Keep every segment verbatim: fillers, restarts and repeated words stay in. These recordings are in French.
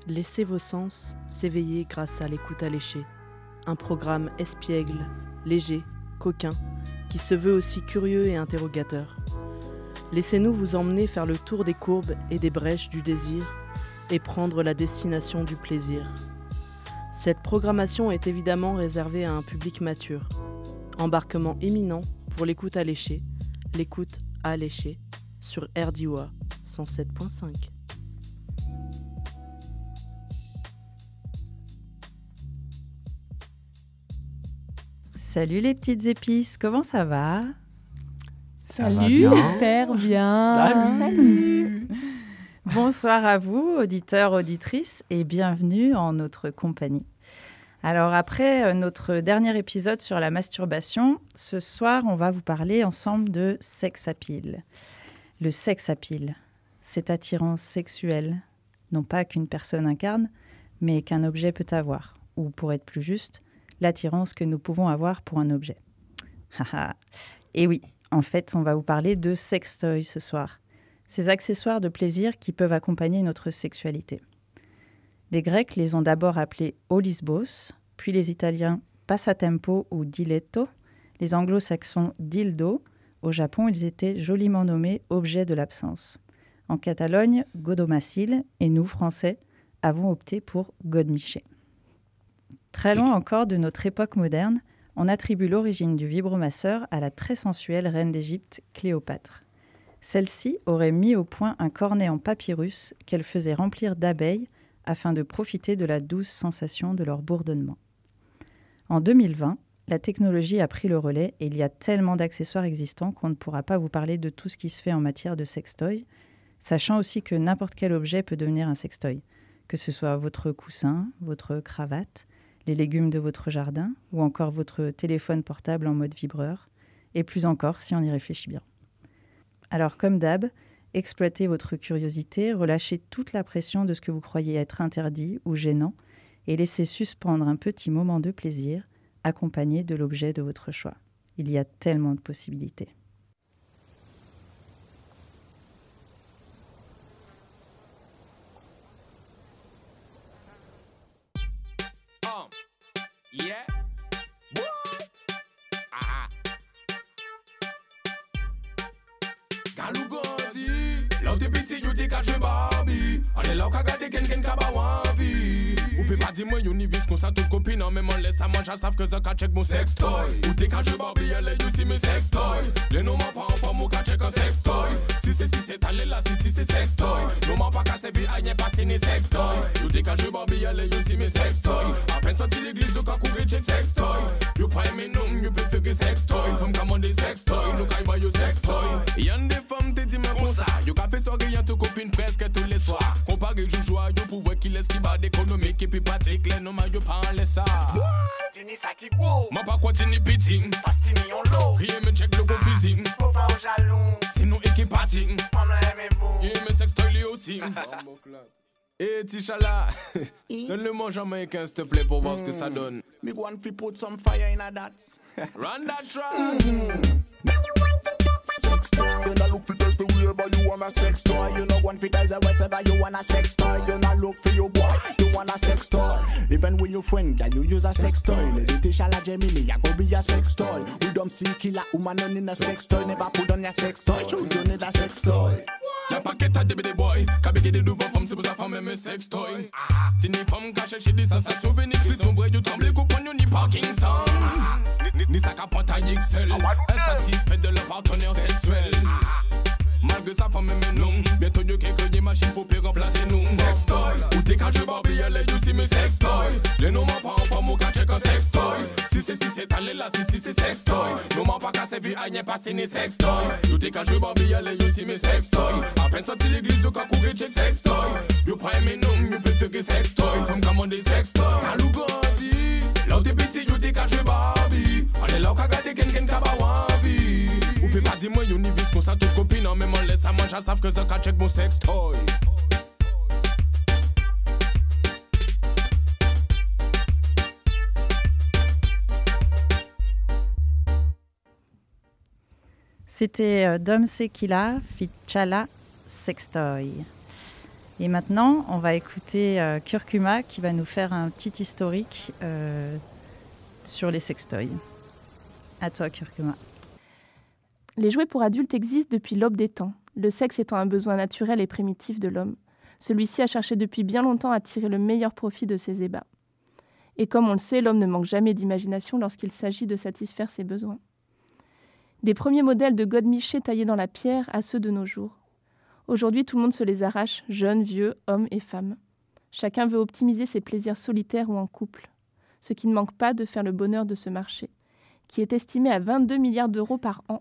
Laissez vos sens s'éveiller grâce à l'écoute alléchée. Un programme espiègle, léger, coquin, qui se veut aussi curieux et interrogateur. Laissez-nous vous emmener faire le tour des courbes et des brèches du désir et prendre la destination du plaisir. Cette programmation est évidemment réservée à un public mature. Embarquement éminent pour l'écoute alléchée, l'écoute alléchée sur R D O A cent sept virgule cinq. Salut les petites épices, comment ça va ? Ça Salut, va bien. Super bien. Salut. Salut. Bonsoir à vous, auditeurs, auditrices, et bienvenue en notre compagnie. Alors après notre dernier épisode sur la masturbation, ce soir on va vous parler ensemble de sex appeal. Le sex appeal, cette attirance sexuelle, non pas qu'une personne incarne, mais qu'un objet peut avoir, ou pour être plus juste, l'attirance que nous pouvons avoir pour un objet. Et oui, en fait, on va vous parler de sextoys ce soir. Ces accessoires de plaisir qui peuvent accompagner notre sexualité. Les Grecs les ont d'abord appelés olisbos, puis les Italiens passatempo ou diletto, les Anglo-Saxons dildo. Au Japon, ils étaient joliment nommés objets de l'absence. En Catalogne, godomacile, et nous, Français, avons opté pour godemiché. Très loin encore de notre époque moderne, on attribue l'origine du vibromasseur à la très sensuelle reine d'Égypte, Cléopâtre. Celle-ci aurait mis au point un cornet en papyrus qu'elle faisait remplir d'abeilles afin de profiter de la douce sensation de leur bourdonnement. En deux mille vingt, la technologie a pris le relais et il y a tellement d'accessoires existants qu'on ne pourra pas vous parler de tout ce qui se fait en matière de sextoy, sachant aussi que n'importe quel objet peut devenir un sextoy, que ce soit votre coussin, votre cravate, les légumes de votre jardin ou encore votre téléphone portable en mode vibreur, et plus encore si on y réfléchit bien. Alors comme d'hab, exploitez votre curiosité, relâchez toute la pression de ce que vous croyez être interdit ou gênant et laissez suspendre un petit moment de plaisir accompagné de l'objet de votre choix. Il y a tellement de possibilités. Yeah. Boy. Ah. Galou Gondi. Là où t'es petit, you t'es caché Barbie. Allez là où qu'a gardé ken ken kaba wavi. Ou peut pas dire moi you ni vis qu'on sa toute copine. Non même on laisse à manger, savent que ça qu'a check mon sex toy. Ou t'es caché Barbie, allez you see me sex toy. Les noms m'en prend pas mon qu'a check un sex toy. Si c'est si c'est allé là, si si c'est sex toy. Non m'en pas cassé bi aïe pas c'est ni sex toy. You t'es caché Barbie, allez you see me sex toy. À peine sorti l'église de qu'a courir check sex toy. You pas aimé non, you peut faire que sex toy. Comme commander sex toy, nous caille pas you sex toy. Y'en des femmes te dit mais comme ça. You qu'a fait soirée y'a tout copine presque tous les soirs. Comparé joujou you pour voir qui laisse qui bat d'économique et puis pratique. Les noms you pas en laisse ça. Tini ça qui gros. Ma pas quoi tini pitting. Pastini on l'eau. Rien me check le gros physique. Faut pas au jaloux. C'est nous équipe party. On a aimé vous. Et mes sex toy lui aussi. Eh Tishala, donne-le-moi jamaïcain s'il te plaît pour voir ce que ça donne. Me go and put some fire in a that. Run that track. Sex toy. You not look for test the wherever you want a sex toy. You not want for guys that wherever you want a sex toy. You not look for your boy. You want a sex toy. Even when your friend can you use a sex toy. Lady Tishala Gemini, I go be a sex toy. We don't see killer woman on in a sex toy. Never put on your sex toy. You need a sex toy. Y'a pas qu'à des bébés boy, qu'à béguer des nouveaux femmes, c'est pour ça femme même sex toy. Tini femme qu'à chercher des sensations, venez qui sont vraies, you tremblez, compagnon ni Parkinson. Ni ça qu'à prendre ta X L, insatisfait de leur partenaire sexuel. Malgré sa femme même non, bientôt you qu'à créer des machines pour plus remplacer nous. Sex toy, ou t'es qu'à jouer Barbie, elle est you see me sex toy. Les noms m'en prend pas, mon qu'à check un sex toy. Si c'est si c'est allé là, si si c'est sex toy. Nous m'en pas cassé, puis aïe, pas c'est ni sex toy. You t'es qu'à jouer Barbie, elle est you see me sex toy. À peine sorti l'église, you qu'à courir check sex toy. You pas aimé non, you peut faire que sex toy. Femme commander sex toy. Galou Gondi. Là où t'es petit, you t'es qu'à jouer Barbie. Allez là où qu'à garder ken ken kaba wavi. Ou peut pas dire moi, you ni vis qu'on sa toute copine. Non même on laisse à manger, savent que ça qu'à check mon sex toy. C'était euh, Dom Sekila, fit Chala, Sextoy. Et maintenant, on va écouter euh, Curcuma qui va nous faire un petit historique euh, sur les sextoys. À toi, Curcuma. Les jouets pour adultes existent depuis l'aube des temps, le sexe étant un besoin naturel et primitif de l'homme. Celui-ci a cherché depuis bien longtemps à tirer le meilleur profit de ses ébats. Et comme on le sait, l'homme ne manque jamais d'imagination lorsqu'il s'agit de satisfaire ses besoins. Des premiers modèles de godemichés taillés dans la pierre à ceux de nos jours. Aujourd'hui, tout le monde se les arrache, jeunes, vieux, hommes et femmes. Chacun veut optimiser ses plaisirs solitaires ou en couple, ce qui ne manque pas de faire le bonheur de ce marché, qui est estimé à vingt-deux milliards d'euros par an.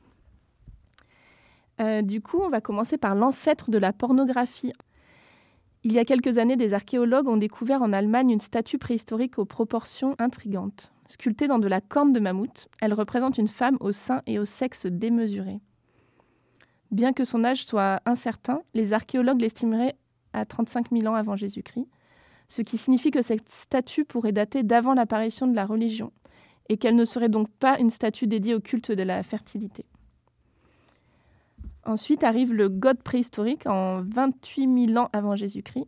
Euh, du coup, on va commencer par l'ancêtre de la pornographie. Il y a quelques années, des archéologues ont découvert en Allemagne une statue préhistorique aux proportions intrigantes. Sculptée dans de la corne de mammouth, elle représente une femme au sein et au sexe démesurés. Bien que son âge soit incertain, les archéologues l'estimeraient à trente-cinq mille ans avant Jésus-Christ, ce qui signifie que cette statue pourrait dater d'avant l'apparition de la religion, et qu'elle ne serait donc pas une statue dédiée au culte de la fertilité. Ensuite arrive le God préhistorique en vingt-huit mille ans avant Jésus-Christ.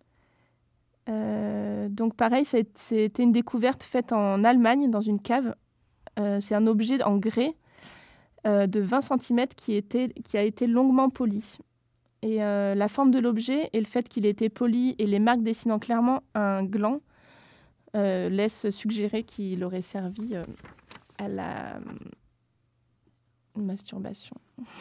Euh, donc pareil, c'était une découverte faite en Allemagne, dans une cave. Euh, c'est un objet en grès euh, de vingt centimètres qui, était, qui a été longuement poli. Et euh, la forme de l'objet et le fait qu'il ait été poli et les marques dessinant clairement un gland euh, laissent suggérer qu'il aurait servi euh, à la masturbation.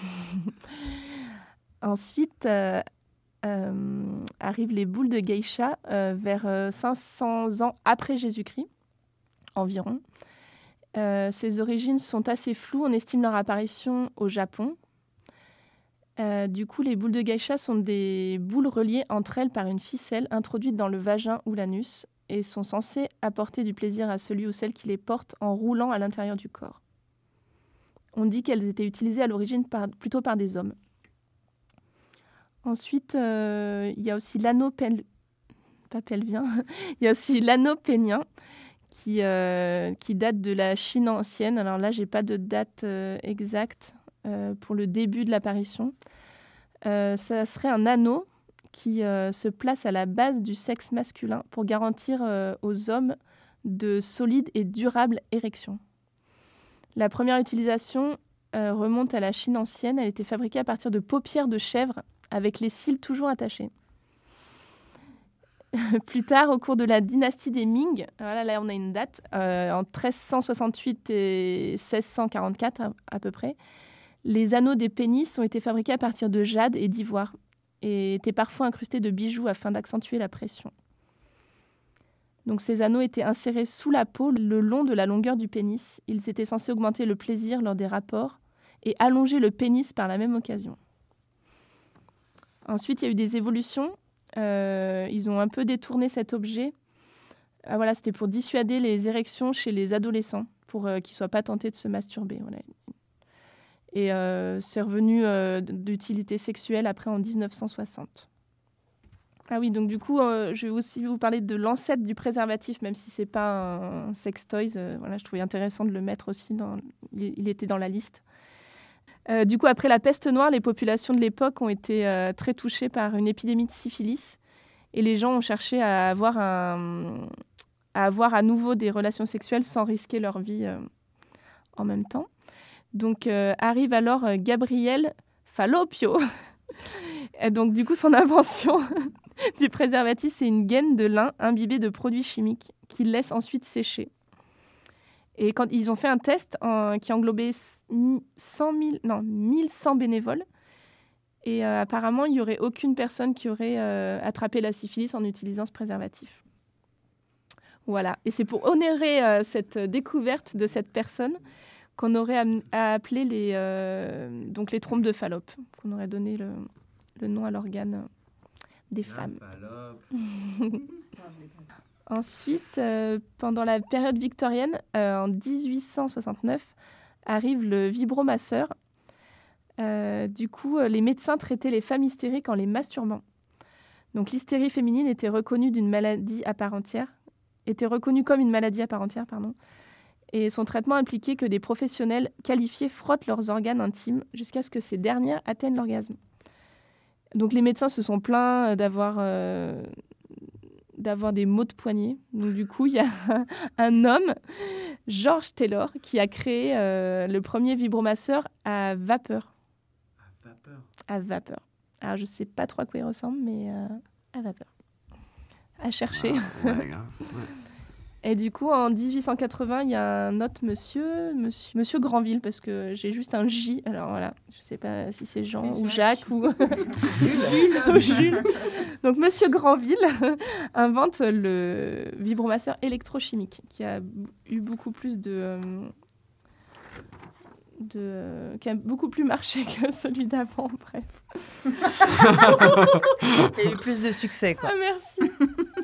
Ensuite, euh, euh, arrivent les boules de geisha euh, vers euh, cinq cents ans après Jésus-Christ, environ. Euh, ces origines sont assez floues. On estime leur apparition au Japon. Euh, du coup, les boules de geisha sont des boules reliées entre elles par une ficelle introduite dans le vagin ou l'anus et sont censées apporter du plaisir à celui ou celle qui les porte en roulant à l'intérieur du corps. On dit qu'elles étaient utilisées à l'origine par, plutôt par des hommes. Ensuite, euh, il y a aussi l'anneau pel... pas pelvien. Il y a aussi l'anneau pénien qui, euh, qui date de la Chine ancienne. Alors là, j'ai pas de date euh, exacte euh, pour le début de l'apparition. Euh, ça serait un anneau qui euh, se place à la base du sexe masculin pour garantir euh, aux hommes de solides et durables érections. La première utilisation euh, remonte à la Chine ancienne. Elle était fabriquée à partir de paupières de chèvre avec les cils toujours attachés. Plus tard, au cours de la dynastie des Ming, voilà, là on a une date, euh, en treize cent soixante-huit et seize cent quarante-quatre à, à peu près, les anneaux des pénis ont été fabriqués à partir de jade et d'ivoire et étaient parfois incrustés de bijoux afin d'accentuer la pression. Donc ces anneaux étaient insérés sous la peau le long de la longueur du pénis. Ils étaient censés augmenter le plaisir lors des rapports et allonger le pénis par la même occasion. Ensuite, il y a eu des évolutions. Euh, ils ont un peu détourné cet objet. Ah, voilà, c'était pour dissuader les érections chez les adolescents, pour euh, qu'ils ne soient pas tentés de se masturber. Voilà. Et euh, c'est revenu euh, d'utilité sexuelle après en dix-neuf cent soixante. Ah oui, donc du coup, euh, je vais aussi vous parler de l'ancêtre du préservatif, même si ce n'est pas un sex toys. Euh, voilà, je trouvais intéressant de le mettre aussi. Dans, il, il était dans la liste. Euh, du coup, après la peste noire, les populations de l'époque ont été euh, très touchées par une épidémie de syphilis. Et les gens ont cherché à avoir, un, à avoir à nouveau des relations sexuelles sans risquer leur vie euh, en même temps. Donc euh, arrive alors euh, Gabriel Fallopio. Et donc du coup, son invention du préservatif, c'est une gaine de lin imbibée de produits chimiques qu'il laisse ensuite sécher. Et quand ils ont fait un test en, qui englobait cent mille, non, mille cent bénévoles, et euh, apparemment, il n'y aurait aucune personne qui aurait euh, attrapé la syphilis en utilisant ce préservatif. Voilà. Et c'est pour honorer euh, cette découverte de cette personne qu'on aurait am- à appeler les, euh, donc les trompes de Fallope, qu'on aurait donné le, le nom à l'organe des la femmes. Ensuite, euh, pendant la période victorienne, euh, en dix-huit cent soixante-neuf, arrive le vibromasseur. Euh, du coup, les médecins traitaient les femmes hystériques en les masturbant. Donc l'hystérie féminine était reconnue d'une maladie à part entière, était reconnue comme une maladie à part entière, pardon. Et son traitement impliquait que des professionnels qualifiés frottent leurs organes intimes jusqu'à ce que ces dernières atteignent l'orgasme. Donc les médecins se sont plaints d'avoir, euh, d'avoir des maux de poignet. Donc du coup, il y a un, un homme, George Taylor, qui a créé euh, le premier vibromasseur à vapeur. À vapeur. À vapeur. Alors je sais pas trop à quoi il ressemble, mais euh, à vapeur. À chercher. Ah, ouais, grave. Ouais. Et du coup, en dix-huit cent quatre-vingts, il y a un autre monsieur, monsieur, monsieur Granville, parce que j'ai juste un J. Alors voilà, je ne sais pas si c'est Jean ou Jacques ou Jules. ou Jules. Donc monsieur Granville invente le vibromasseur électrochimique, qui a eu beaucoup plus de, de, qui a beaucoup plus marché que celui d'avant. Bref. Il y a eu plus de succès, quoi. Ah, merci.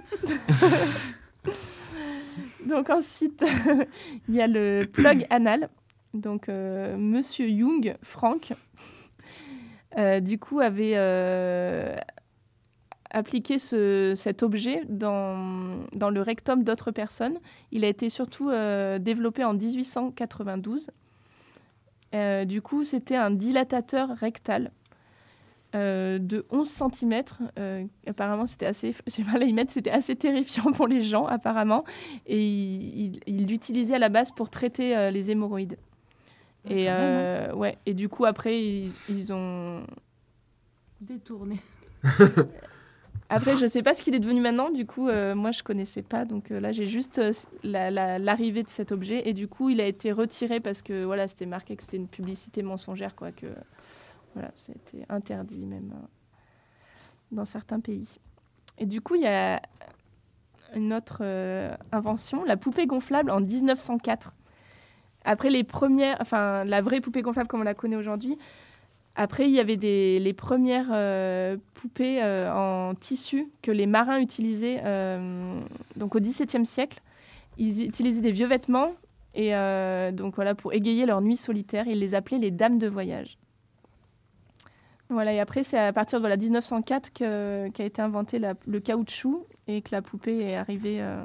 Donc ensuite, il y a le plug anal. Donc euh, Monsieur Young, Frank, euh, du coup avait euh, appliqué ce, cet objet dans, dans le rectum d'autres personnes. Il a été surtout euh, développé en dix-huit cent quatre-vingt-douze. Euh, du coup, c'était un dilatateur rectal. Euh, de onze centimètres. Euh, apparemment, c'était assez, je sais pas, là, ils mettent, c'était assez terrifiant pour les gens, apparemment. Et ils il, il l'utilisaient à la base pour traiter euh, les hémorroïdes. Ah, et, quand euh, même, hein. ouais, et du coup, après, ils, ils ont... Détourné. Après, je sais pas ce qu'il est devenu maintenant. Du coup, euh, moi, je connaissais pas. Donc euh, là, j'ai juste euh, la, la, l'arrivée de cet objet. Et du coup, il a été retiré parce que voilà, c'était marqué que c'était une publicité mensongère, quoi, que... Voilà, c'était interdit même euh, dans certains pays. Et du coup, il y a une autre euh, invention, la poupée gonflable en dix-neuf cent quatre. Après les premières, enfin la vraie poupée gonflable comme on la connaît aujourd'hui. Après, il y avait des, les premières euh, poupées euh, en tissu que les marins utilisaient. Euh, donc au dix-septième siècle, ils utilisaient des vieux vêtements et euh, donc voilà pour égayer leur nuit solitaire. Ils les appelaient les dames de voyage. Voilà, et après, c'est à partir de voilà, dix-neuf cent quatre que, qu'a été inventé la, le caoutchouc et que la poupée est arrivée. Euh...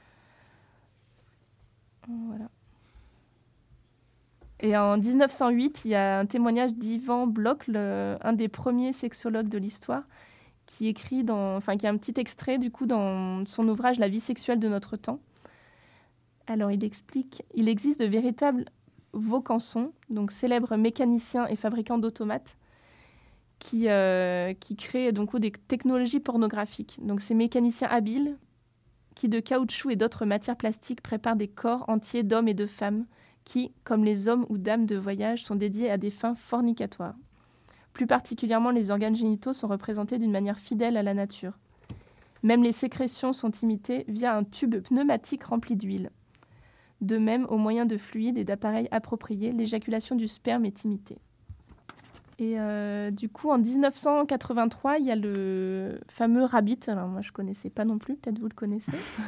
Voilà. Et en dix-neuf cent huit, il y a un témoignage d'Ivan Bloch, le, un des premiers sexologues de l'histoire, qui écrit dans, enfin, qui a un petit extrait du coup dans son ouvrage La vie sexuelle de notre temps. Alors, il explique, il existe de véritables Vaucanson, donc célèbres mécaniciens et fabricants d'automates, qui, euh, qui créent donc des technologies pornographiques. Donc ces mécaniciens habiles qui, de caoutchouc et d'autres matières plastiques, préparent des corps entiers d'hommes et de femmes qui, comme les hommes ou dames de voyage, sont dédiés à des fins fornicatoires. Plus particulièrement, les organes génitaux sont représentés d'une manière fidèle à la nature. Même les sécrétions sont imitées via un tube pneumatique rempli d'huile. De même, au moyen de fluides et d'appareils appropriés, l'éjaculation du sperme est imitée. Et euh, du coup, en dix-neuf cent quatre-vingt-trois, il y a le fameux Rabbit. Alors moi, je ne connaissais pas non plus, peut-être vous le connaissez.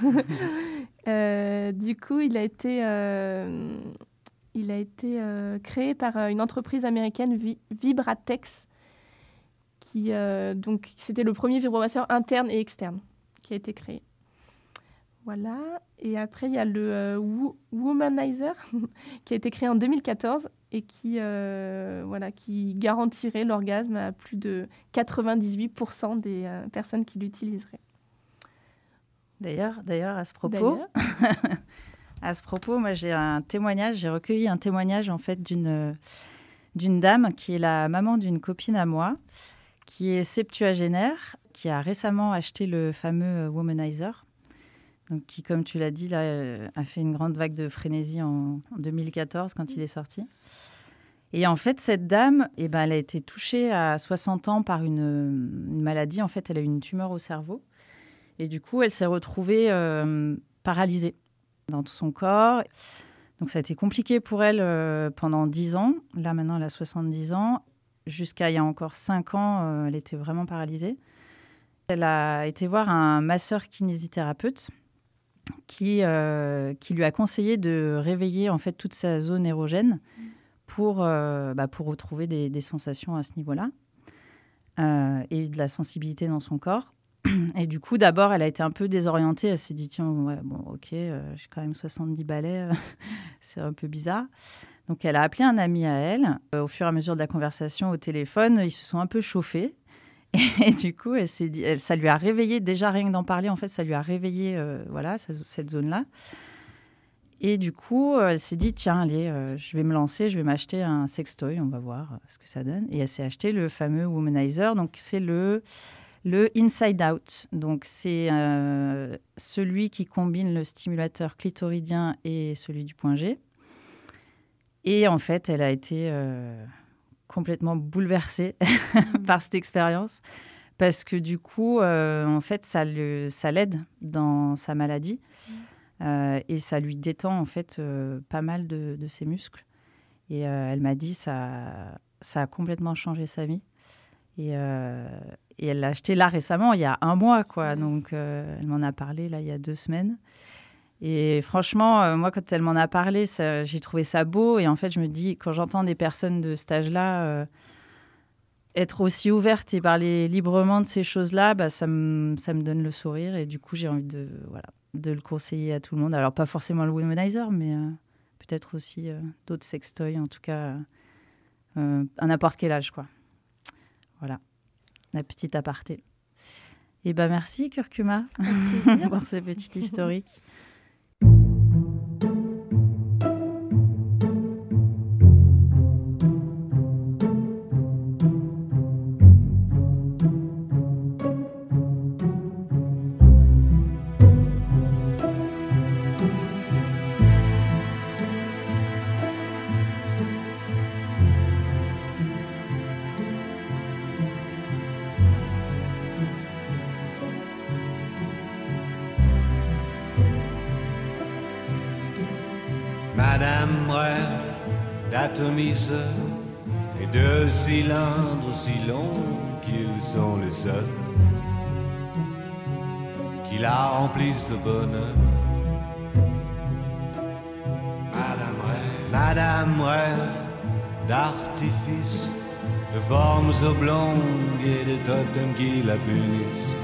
euh, du coup, il a été, euh, il a été euh, créé par une entreprise américaine, Vi- Vibratex, qui, euh, donc, c'était le premier vibromasseur interne et externe qui a été créé. Voilà. Et après, il y a le euh, wo- Womanizer qui a été créé en deux mille quatorze et qui, euh, voilà, qui garantirait l'orgasme à plus de quatre-vingt-dix-huit pour cent des euh, personnes qui l'utiliseraient. D'ailleurs, d'ailleurs, à ce propos, à ce propos, moi j'ai un témoignage, j'ai recueilli un témoignage en fait d'une d'une dame qui est la maman d'une copine à moi, qui est septuagénaire, qui a récemment acheté le fameux Womanizer. Donc, qui, comme tu l'as dit, là, euh, a fait une grande vague de frénésie en, en deux mille quatorze quand il est sorti. Et en fait, cette dame, eh ben, elle a été touchée à soixante ans par une, une maladie. En fait, elle a eu une tumeur au cerveau. Et du coup, elle s'est retrouvée euh, paralysée dans tout son corps. Donc, ça a été compliqué pour elle euh, pendant dix ans. Là, maintenant, elle a soixante-dix ans. Jusqu'à il y a encore cinq ans, euh, elle était vraiment paralysée. Elle a été voir un masseur kinésithérapeute qui, euh, qui lui a conseillé de réveiller en fait toute sa zone érogène pour, euh, bah, pour retrouver des, des sensations à ce niveau-là euh, et de la sensibilité dans son corps. Et du coup, d'abord, elle a été un peu désorientée. Elle s'est dit, tiens, ouais, bon, ok, euh, j'ai quand même soixante-dix balais, c'est un peu bizarre. Donc, elle a appelé un ami à elle. Euh, au fur et à mesure de la conversation au téléphone, ils se sont un peu chauffés. Et du coup, elle s'est dit, elle, ça lui a réveillé, déjà rien que d'en parler, en fait, ça lui a réveillé euh, voilà, cette, cette zone-là. Et du coup, elle s'est dit, tiens, allez, euh, je vais me lancer, je vais m'acheter un sextoy, on va voir ce que ça donne. Et elle s'est acheté le fameux Womanizer, donc c'est le, le Inside Out. Donc c'est euh, celui qui combine le stimulateur clitoridien et celui du point G. Et en fait, elle a été... Euh, complètement bouleversée par cette expérience parce que du coup, euh, en fait, ça, le, ça l'aide dans sa maladie euh, et ça lui détend en fait euh, pas mal de, de ses muscles. Et euh, elle m'a dit ça, ça a complètement changé sa vie. Et, euh, et elle l'a acheté là récemment, il y a un mois, quoi. Donc, euh, elle m'en a parlé là il y a deux semaines. Et franchement, euh, moi, quand elle m'en a parlé, ça, j'ai trouvé ça beau. Et en fait, je me dis, quand j'entends des personnes de cet âge-là euh, être aussi ouvertes et parler librement de ces choses-là, bah, ça, me, ça me donne le sourire. Et du coup, j'ai envie de, voilà, de le conseiller à tout le monde. Alors, pas forcément le Womanizer, mais euh, peut-être aussi euh, d'autres sextoys, en tout cas, euh, à n'importe quel âge, quoi. Voilà, la petite aparté. Et ben merci, Curcuma, pour ce petit historique. Madame rêve d'atomiseurs et de cylindres si longs qu'ils sont les seuls qui la remplissent de bonheur. Madame rêve, Madame rêve d'artifices, de formes oblongues et de totems qui la punissent.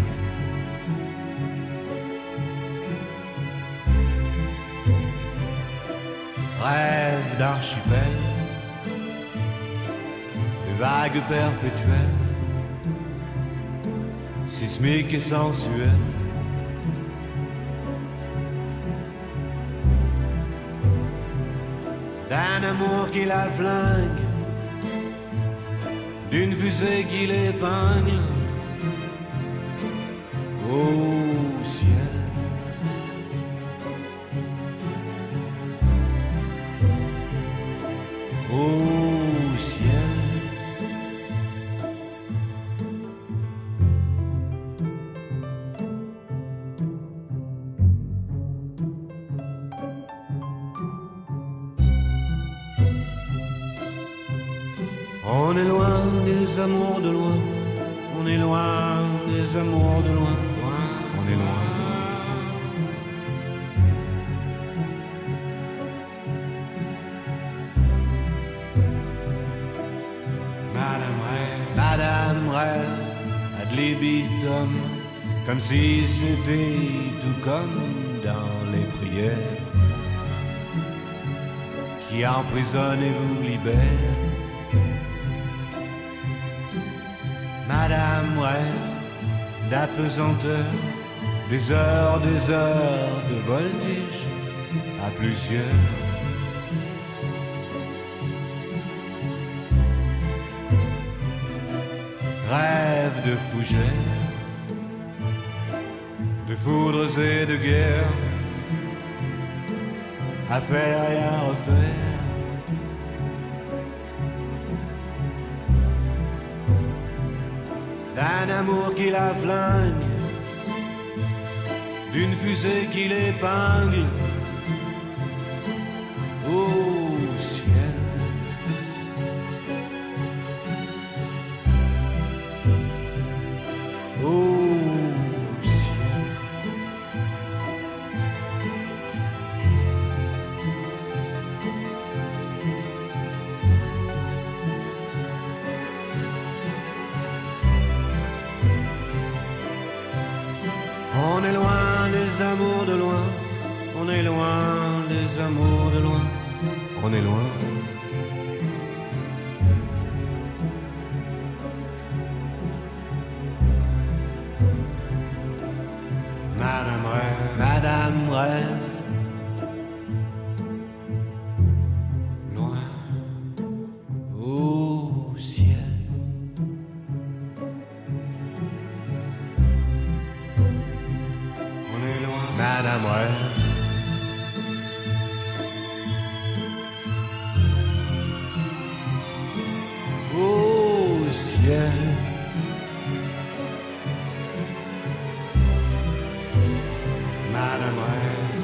Rêve d'archipel, de vagues perpétuelles, sismiques et sensuelles. D'un amour qui la flingue, d'une fusée qui l'épingle au ciel. Au ciel. On est loin des amours de loin, on est loin des amours de loin, loin. On est loin. Madame rêve ad libitum, comme si c'était tout comme dans les prières qui emprisonnent et vous libèrent. Madame rêve d'apesanteur, des heures, des heures de voltige à plusieurs. Rêve de fougères, de foudres et de guerres, à faire et à refaire. D'un amour qui la flingue, d'une fusée qui l'épingle au ciel. Au ciel. On est loin des amours de loin, on est loin des amours de loin, on est loin. rêve. Loin au ciel. On est loin, Madame Rêve. Au ciel. Madame Rêve.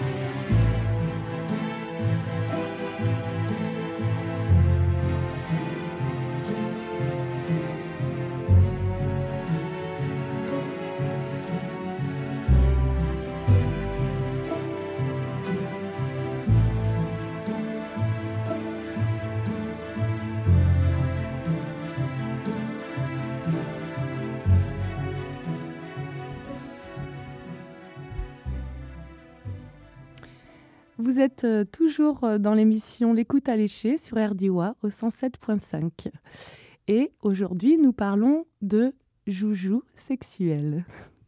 Vous êtes euh, toujours euh, dans l'émission L'écoute alléchée sur R D O A au cent sept point cinq. Et aujourd'hui, nous parlons de joujou sexuel.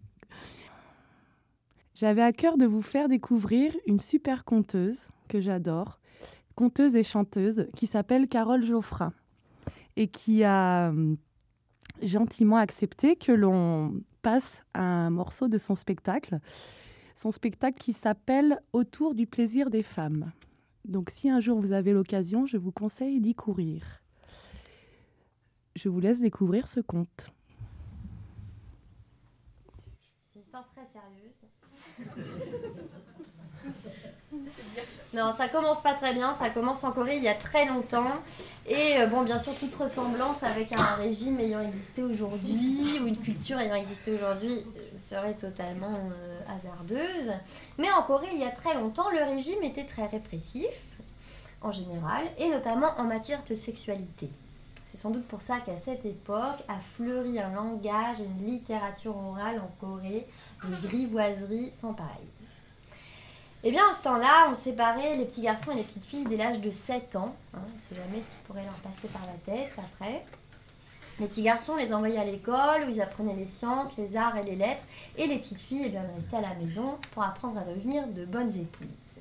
J'avais à cœur de vous faire découvrir une super conteuse que j'adore, conteuse et chanteuse, qui s'appelle Carole Geoffrin et qui a euh, gentiment accepté que l'on passe un morceau de son spectacle. Son spectacle qui s'appelle « Autour du plaisir des femmes ». Donc si un jour vous avez l'occasion, je vous conseille d'y courir. Je vous laisse découvrir ce conte. C'est une histoire très sérieuse. Non, ça commence pas très bien, ça commence en Corée il y a très longtemps. Et euh, bon, bien sûr, toute ressemblance avec un régime ayant existé aujourd'hui ou une culture ayant existé aujourd'hui euh, serait totalement euh, hasardeuse. Mais en Corée, il y a très longtemps, le régime était très répressif, en général, et notamment en matière de sexualité. C'est sans doute pour ça qu'à cette époque a fleuri un langage et une littérature orale en Corée, une grivoiserie sans pareil. Eh bien, à ce temps-là, on séparait les petits garçons et les petites filles dès l'âge de sept ans. Hein, on ne sait jamais ce qui pourrait leur passer par la tête après. Les petits garçons, on les envoyait à l'école où ils apprenaient les sciences, les arts et les lettres. Et les petites filles, eh bien, elles restaient à la maison pour apprendre à devenir de bonnes épouses.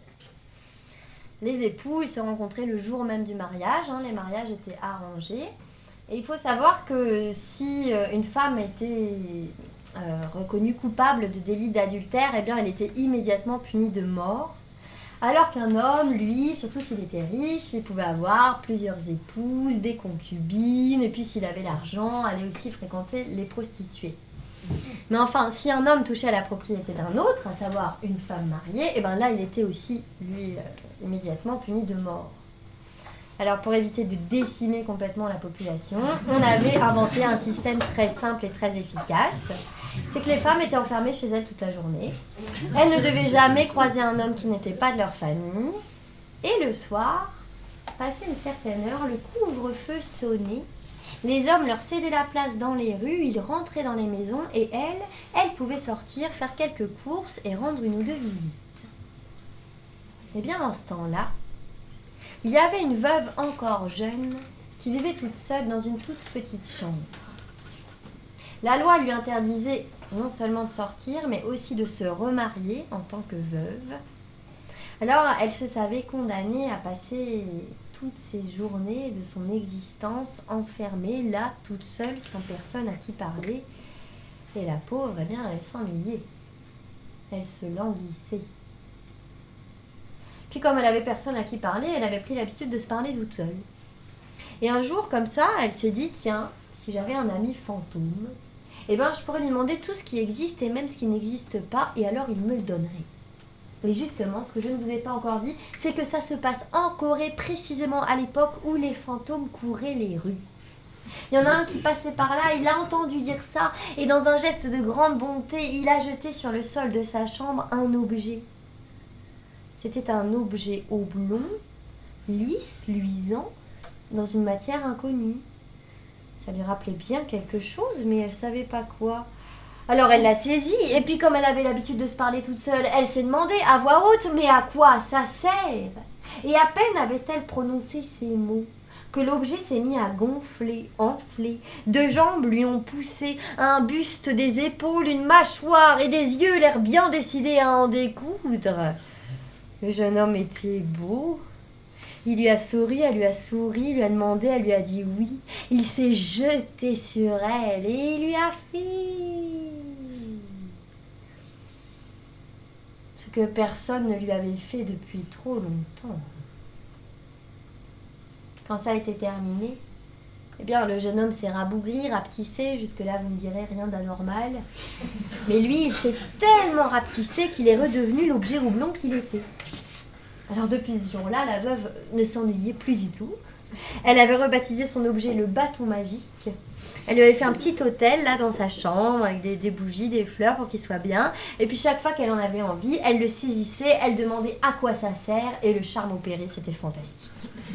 Les époux, ils se rencontraient le jour même du mariage. Hein, les mariages étaient arrangés. Et il faut savoir que si une femme était... Euh, reconnue coupable de délit d'adultère, eh bien, elle était immédiatement punie de mort. Alors qu'un homme, lui, surtout s'il était riche, il pouvait avoir plusieurs épouses, des concubines, et puis s'il avait l'argent, aller aussi fréquenter les prostituées. Mais enfin, si un homme touchait à la propriété d'un autre, à savoir une femme mariée, eh bien là, il était aussi, lui, euh, immédiatement puni de mort. Alors, pour éviter de décimer complètement la population, on avait inventé un système très simple et très efficace. C'est que les femmes étaient enfermées chez elles toute la journée. Elles ne devaient jamais croiser un homme qui n'était pas de leur famille. Et le soir, passé une certaine heure, le couvre-feu sonnait. Les hommes leur cédaient la place dans les rues, ils rentraient dans les maisons et elles, elles pouvaient sortir, faire quelques courses et rendre une ou deux visites. Et bien, dans ce temps-là, il y avait une veuve encore jeune qui vivait toute seule dans une toute petite chambre. La loi lui interdisait non seulement de sortir, mais aussi de se remarier en tant que veuve. Alors, elle se savait condamnée à passer toutes ses journées de son existence enfermée, là, toute seule, sans personne à qui parler. Et la pauvre, eh bien, elle s'ennuyait. Elle se languissait. Puis comme elle avait personne à qui parler, elle avait pris l'habitude de se parler toute seule. Et un jour, comme ça, elle s'est dit, tiens, si j'avais un ami fantôme, eh ben, je pourrais lui demander tout ce qui existe et même ce qui n'existe pas, et alors il me le donnerait. Et justement, ce que je ne vous ai pas encore dit, c'est que ça se passe en Corée, précisément à l'époque où les fantômes couraient les rues. Il y en a un qui passait par là, il a entendu dire ça, et dans un geste de grande bonté, il a jeté sur le sol de sa chambre un objet. C'était un objet oblong, lisse, luisant, dans une matière inconnue. Ça lui rappelait bien quelque chose, mais elle ne savait pas quoi. Alors elle l'a saisi, et puis comme elle avait l'habitude de se parler toute seule, elle s'est demandé à voix haute, mais à quoi ça sert? Et à peine avait-elle prononcé ces mots que l'objet s'est mis à gonfler, enfler. Deux jambes lui ont poussé, un buste, des épaules, une mâchoire et des yeux, l'air bien décidé à en découdre. Le jeune homme était beau. Il lui a souri, elle lui a souri, lui a demandé, elle lui a dit oui. Il s'est jeté sur elle et il lui a fait ce que personne ne lui avait fait depuis trop longtemps. Quand ça a été terminé, eh bien, le jeune homme s'est rabougri, rapetissé. Jusque-là, vous me direz, rien d'anormal. Mais lui, il s'est tellement rapetissé qu'il est redevenu l'objet roublon qu'il était. Alors, depuis ce jour-là, la veuve ne s'ennuyait plus du tout. Elle avait rebaptisé son objet le bâton magique. Elle lui avait fait un petit hôtel, là, dans sa chambre, avec des, des bougies, des fleurs, pour qu'il soit bien. Et puis, chaque fois qu'elle en avait envie, elle le saisissait, elle demandait à quoi ça sert, et le charme opéré, c'était fantastique.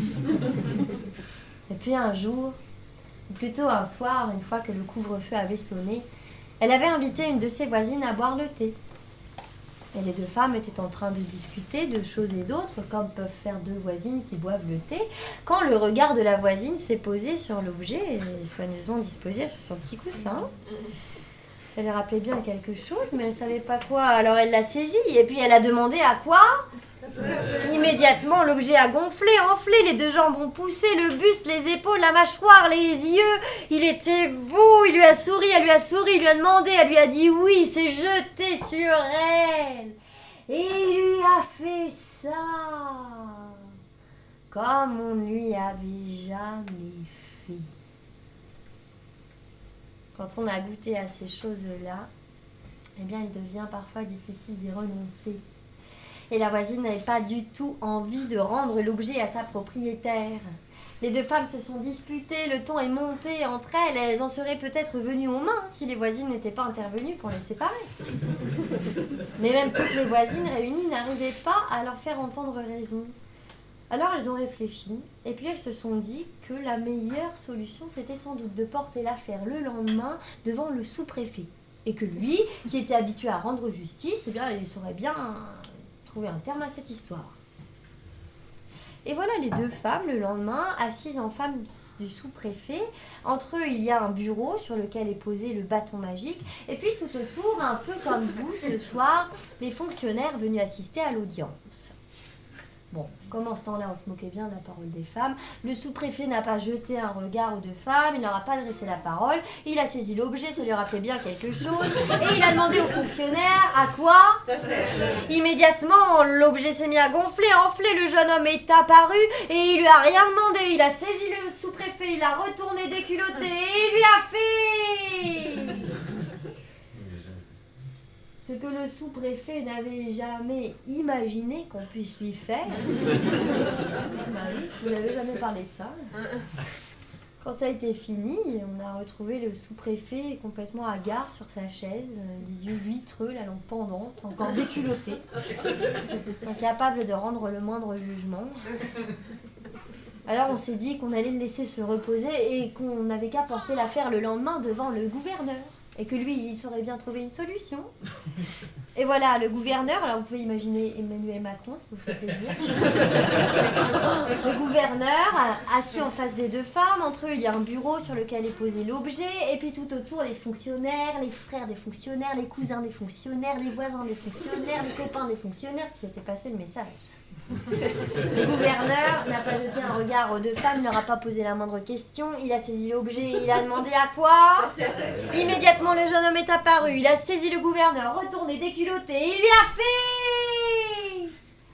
Et puis, un jour, ou plutôt un soir, une fois que le couvre-feu avait sonné, elle avait invité une de ses voisines à boire le thé. Et les deux femmes étaient en train de discuter de choses et d'autres, comme peuvent faire deux voisines qui boivent le thé, quand le regard de la voisine s'est posé sur l'objet et soigneusement disposé sur son petit coussin. Ça lui rappelait bien quelque chose, mais elle ne savait pas quoi. Alors elle l'a saisi et puis elle a demandé à quoi ? Immédiatement, l'objet a gonflé, enflé, les deux jambes ont poussé, le buste, les épaules, la mâchoire, les yeux. Il était beau, il lui a souri, elle lui a souri, il lui a demandé, elle lui a dit oui, il s'est jeté sur elle. Et il lui a fait ça, comme on ne lui avait jamais fait. Quand on a goûté à ces choses-là, eh bien, il devient parfois difficile d'y renoncer. Et la voisine n'avait pas du tout envie de rendre l'objet à sa propriétaire. Les deux femmes se sont disputées, le ton est monté entre elles, elles en seraient peut-être venues aux mains si les voisines n'étaient pas intervenues pour les séparer. Mais même toutes les voisines réunies n'arrivaient pas à leur faire entendre raison. Alors elles ont réfléchi, et puis elles se sont dit que la meilleure solution, c'était sans doute de porter l'affaire le lendemain devant le sous-préfet. Et que lui, qui était habitué à rendre justice, eh bien, il saurait bien trouver un terme à cette histoire. Et voilà les deux femmes, le lendemain, assises en femme du sous-préfet. Entre eux, il y a un bureau sur lequel est posé le bâton magique. Et puis tout autour, un peu comme vous, ce soir, les fonctionnaires venus assister à l'audience. Bon, comme en ce temps-là, on se moquait bien de la parole des femmes, le sous-préfet n'a pas jeté un regard aux deux femmes, il n'aura pas adressé la parole, il a saisi l'objet, ça lui rappelait bien quelque chose, et il a demandé aux fonctionnaires à quoi ? Ça sert. Immédiatement, l'objet s'est mis à gonfler, enfler, le jeune homme est apparu, et il lui a rien demandé, il a saisi le sous-préfet, il a retourné déculotté, et il lui a fait... ce que le sous-préfet n'avait jamais imaginé qu'on puisse lui faire. Bah oui, vous n'avez jamais parlé de ça. Quand ça a été fini, on a retrouvé le sous-préfet complètement hagard sur sa chaise, les yeux vitreux, la langue pendante, encore déculotté, incapable de rendre le moindre jugement. Alors on s'est dit qu'on allait le laisser se reposer et qu'on n'avait qu'à porter l'affaire le lendemain devant le gouverneur. Et que lui, il saurait bien trouver une solution. Et voilà, le gouverneur, alors vous pouvez imaginer Emmanuel Macron, ça vous fait plaisir. Le gouverneur, assis en face des deux femmes, entre eux, il y a un bureau sur lequel est posé l'objet, et puis tout autour, les fonctionnaires, les frères des fonctionnaires, les cousins des fonctionnaires, les voisins des fonctionnaires, les copains des fonctionnaires, qui s'étaient passé le message. Le gouverneur n'a pas jeté un regard aux deux femmes, il ne leur a pas posé la moindre question, il a saisi l'objet, il a demandé à quoi ? Immédiatement le jeune homme est apparu, il a saisi le gouverneur, retourné déculotté, et il lui a fait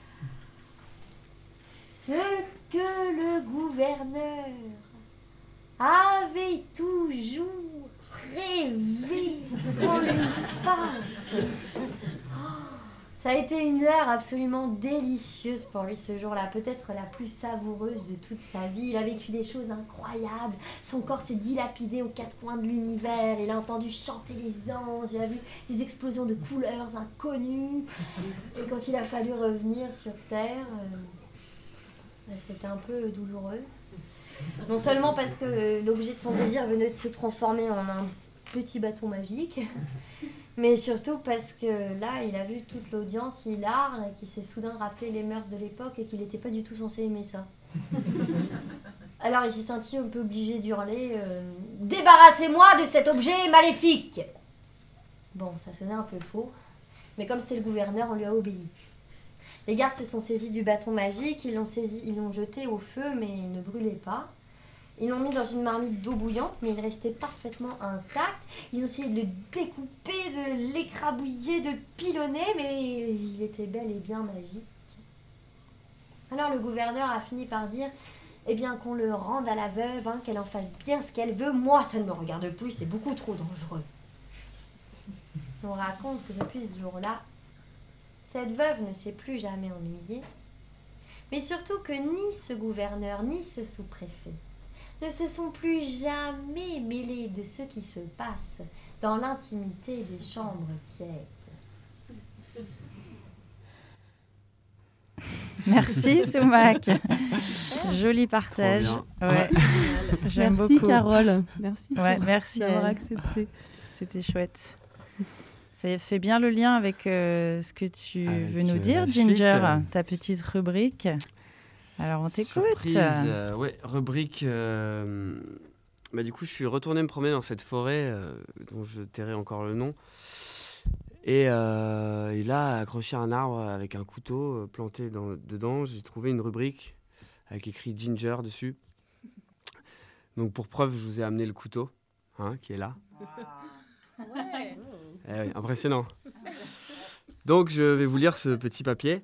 ce que le gouverneur avait toujours rêvé qu'on lui fasse. Ça a été une heure absolument délicieuse pour lui ce jour-là, peut-être la plus savoureuse de toute sa vie. Il a vécu des choses incroyables, son corps s'est dilapidé aux quatre coins de l'univers, il a entendu chanter les anges, il a vu des explosions de couleurs inconnues. Et quand il a fallu revenir sur Terre, euh, c'était un peu douloureux. Non seulement parce que l'objet de son désir venait de se transformer en un petit bâton magique, mais surtout parce que là, il a vu toute l'audience hilar et qu'il s'est soudain rappelé les mœurs de l'époque et qu'il n'était pas du tout censé aimer ça. Alors il s'est senti un peu obligé d'hurler euh, « Débarrassez-moi de cet objet maléfique !» Bon, ça sonnait un peu faux, mais comme c'était le gouverneur, on lui a obéi. Les gardes se sont saisis du bâton magique, ils l'ont saisi, ils l'ont jeté au feu, mais il ne brûlait pas. Ils l'ont mis dans une marmite d'eau bouillante, mais il restait parfaitement intact. Ils ont essayé de le découper, de l'écrabouiller, de le pilonner, mais il était bel et bien magique. Alors le gouverneur a fini par dire « Eh bien qu'on le rende à la veuve, hein, qu'elle en fasse bien ce qu'elle veut. Moi, ça ne me regarde plus, c'est beaucoup trop dangereux. » On raconte que depuis ce jour-là, cette veuve ne s'est plus jamais ennuyée, mais surtout que ni ce gouverneur, ni ce sous-préfet ne se sont plus jamais mêlés de ce qui se passe dans l'intimité des chambres tièdes. Merci Soumac. Joli partage. Ouais. J'aime merci beaucoup. Carole. Merci. Ouais, merci d'avoir euh, accepté. C'était chouette. Ça fait bien le lien avec euh, ce que tu Avec, veux nous euh, dire, la Ginger, suite. ta petite rubrique. Alors on t'écoute. Surprise, euh, ouais, rubrique. euh, Bah, du coup, je suis retourné me promener dans cette forêt euh, dont je tairai encore le nom. Et, euh, et là, accroché à un arbre avec un couteau euh, planté dans, dedans, j'ai trouvé une rubrique avec écrit Ginger dessus. Donc pour preuve, je vous ai amené le couteau, hein, qui est là. Ouais. Eh oui, impressionnant. Donc je vais vous lire ce petit papier.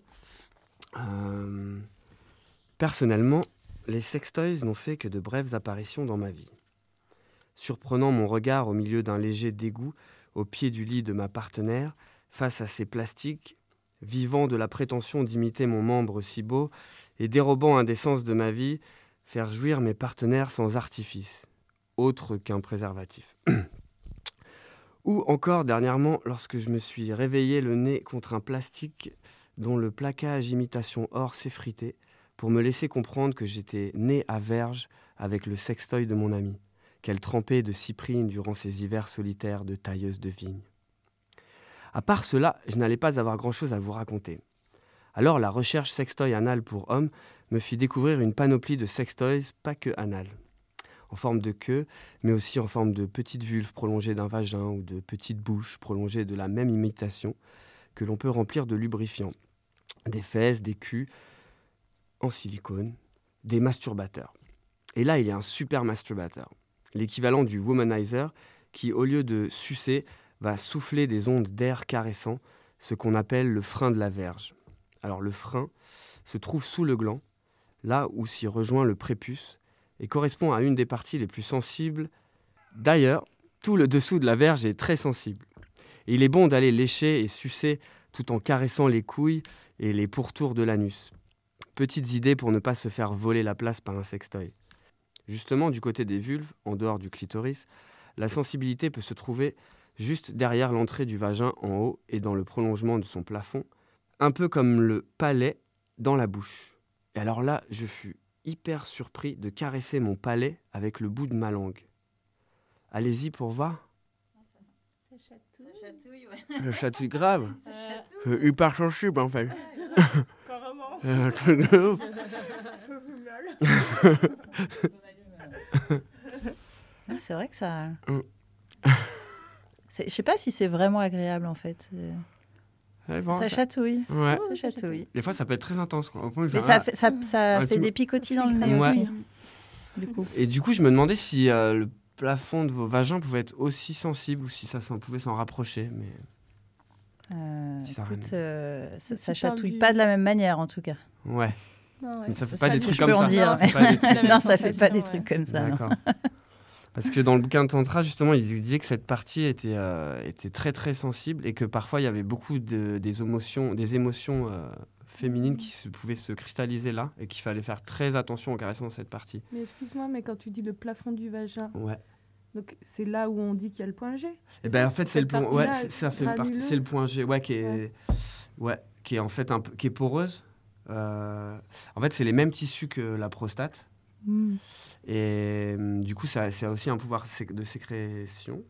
Euh, Personnellement, les sextoys n'ont fait que de brèves apparitions dans ma vie. Surprenant mon regard au milieu d'un léger dégoût au pied du lit de ma partenaire, face à ces plastiques, vivant de la prétention d'imiter mon membre si beau et dérobant un des sens de ma vie, faire jouir mes partenaires sans artifice, autre qu'un préservatif. Ou encore dernièrement, lorsque je me suis réveillé le nez contre un plastique dont le plaquage imitation or s'effritait, pour me laisser comprendre que j'étais né à verge avec le sextoy de mon amie, qu'elle trempait de cyprine durant ses hivers solitaires de tailleuse de vigne. À part cela, je n'allais pas avoir grand-chose à vous raconter. Alors la recherche sextoy anal pour hommes me fit découvrir une panoplie de sextoys pas que anal, en forme de queue, mais aussi en forme de petites vulves prolongées d'un vagin ou de petites bouches prolongées de la même imitation que l'on peut remplir de lubrifiant. Des fesses, des culs en silicone, des masturbateurs. Et là, il y a un super masturbateur, l'équivalent du womanizer qui, au lieu de sucer, va souffler des ondes d'air caressant, ce qu'on appelle le frein de la verge. Alors le frein se trouve sous le gland, là où s'y rejoint le prépuce, et correspond à une des parties les plus sensibles. D'ailleurs, tout le dessous de la verge est très sensible. Et il est bon d'aller lécher et sucer tout en caressant les couilles et les pourtours de l'anus. Petites idées pour ne pas se faire voler la place par un sextoy. Justement, du côté des vulves, en dehors du clitoris, la sensibilité peut se trouver juste derrière l'entrée du vagin en haut et dans le prolongement de son plafond, un peu comme le palais dans la bouche. Et alors là, je fus hyper surpris de caresser mon palais avec le bout de ma langue. Allez-y pour voir. Ça chatouille. Ça chatouille, ouais. Je chatouille grave. Ça chatouille. Euh, hyper sensible en fait. Carrément. Euh, truc de ouf. Ah, c'est vrai que ça... Mm. C'est- Je sais pas si c'est vraiment agréable en fait. C'est- Ouais, bon, ça, ça- chatouille. Ouais. Ça chatouille. Des fois, ça peut être très intense, quoi. Au point où je Mais fais, ça ah. fait, ça, ça Ah, fait tu- des picotis dans le nez Ouais. aussi. Du coup. Et du coup, je me demandais si euh, le plafond de vos vagins pouvait être aussi sensible ou si ça s'en pouvait s'en rapprocher. Mais Euh, Si ça écoute, rame. euh, ça, Si ça tu parles chatouille du- pas de la même manière en tout cas. ouais. Non, ouais. Mais ça fait Ça, pas des je trucs peux comme en ça. dire, C'est pas des trucs- La même non, ça fait pas sensation, des ouais. trucs comme ça. non. D'accord. Parce que dans le bouquin de Tantra, justement, il disait que cette partie était, euh, était très très sensible et que parfois il y avait beaucoup de, des émotions, des émotions euh, féminines qui se, pouvaient se cristalliser là et qu'il fallait faire très attention en caressant cette partie. Mais excuse-moi, mais quand tu dis le plafond du vagin, Ouais. donc c'est là où on dit qu'il y a le point G. Et ben en fait c'est le Cette point, ouais, partie-là, c'est- ça fait partie, granuleuse. c'est le point G, ouais, qui est, Ouais. ouais, qui est en fait un peu, qui est poreuse. Euh, en fait, c'est les mêmes tissus que la prostate. Mm. Et hum, du coup, ça, ça a aussi un pouvoir sé- de sécrétion.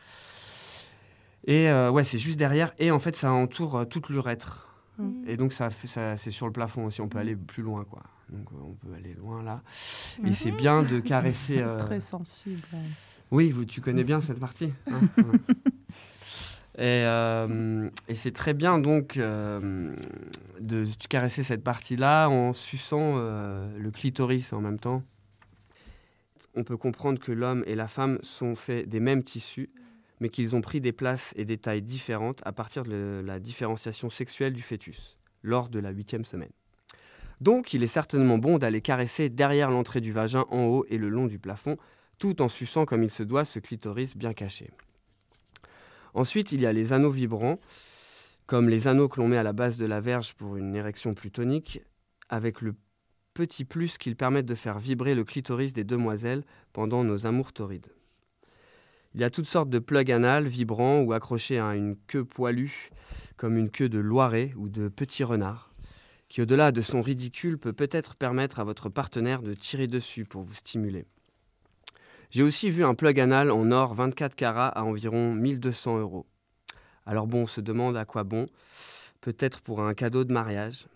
Et euh, ouais, c'est juste derrière. Et en fait, ça entoure euh, toute l'urètre. Mm. Et donc, ça, fait- ça, c'est sur le plafond aussi. On peut aller plus loin, quoi. donc on peut aller loin là. Et c'est bien de caresser... Euh... Très sensible. Ouais. Oui, vous, tu connais bien cette partie hein ouais. Et, euh, et c'est très bien donc euh, de caresser cette partie-là en suçant euh, le clitoris en même temps. On peut comprendre que l'homme et la femme sont faits des mêmes tissus, mais qu'ils ont pris des places et des tailles différentes à partir de la différenciation sexuelle du fœtus, lors de la huitième semaine. Donc, il est certainement bon d'aller caresser derrière l'entrée du vagin en haut et le long du plafond, tout en suçant comme il se doit ce clitoris bien caché. Ensuite, il y a les anneaux vibrants, comme les anneaux que l'on met à la base de la verge pour une érection plus tonique, avec le petit plus qu'ils permettent de faire vibrer le clitoris des demoiselles pendant nos amours torrides. Il y a toutes sortes de plugs anal vibrants ou accrochés à une queue poilue, comme une queue de loiret ou de petit renard, qui au-delà de son ridicule peut peut-être permettre à votre partenaire de tirer dessus pour vous stimuler. J'ai aussi vu un plug anal en or vingt-quatre carats à environ mille deux cents euros. Alors bon, on se demande à quoi bon, peut-être pour un cadeau de mariage.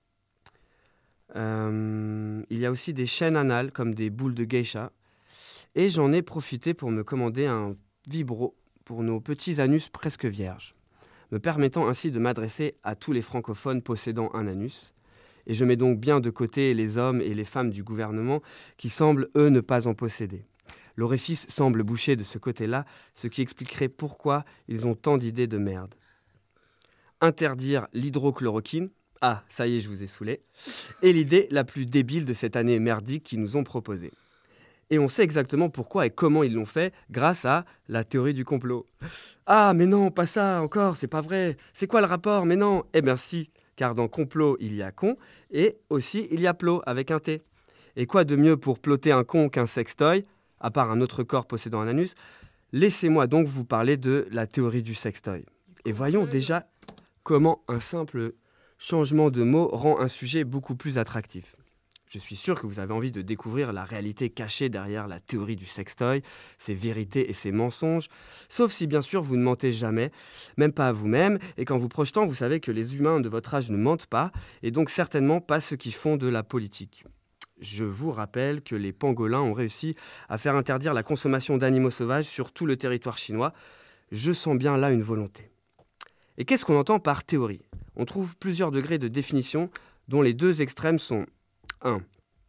Euh, il y a aussi des chaînes anales comme des boules de geisha. Et j'en ai profité pour me commander un vibro pour nos petits anus presque vierges, me permettant ainsi de m'adresser à tous les francophones possédant un anus. Et je mets donc bien de côté les hommes et les femmes du gouvernement qui semblent, eux, ne pas en posséder. L'orifice semble bouché de ce côté-là, ce qui expliquerait pourquoi ils ont tant d'idées de merde. Interdire l'hydrochloroquine, ah, ça y est, je vous ai saoulé, est l'idée la plus débile de cette année merdique qu'ils nous ont proposée. Et on sait exactement pourquoi et comment ils l'ont fait grâce à la théorie du complot. Ah, mais non, pas ça encore, c'est pas vrai. C'est quoi le rapport? Mais non. Eh bien si, car dans complot, il y a con, et aussi il y a plot avec un T. Et quoi de mieux pour plotter un con qu'un sextoy, à part un autre corps possédant un anus? Laissez-moi donc vous parler de la théorie du sextoy. Et voyons déjà comment un simple changement de mot rend un sujet beaucoup plus attractif. Je suis sûr que vous avez envie de découvrir la réalité cachée derrière la théorie du sextoy, ses vérités et ses mensonges, sauf si bien sûr vous ne mentez jamais, même pas à vous-même, et qu'en vous projetant, vous savez que les humains de votre âge ne mentent pas, et donc certainement pas ceux qui font de la politique. Je vous rappelle que les pangolins ont réussi à faire interdire la consommation d'animaux sauvages sur tout le territoire chinois. Je sens bien là une volonté. Et qu'est-ce qu'on entend par théorie? On trouve plusieurs degrés de définition, dont les deux extrêmes sont un.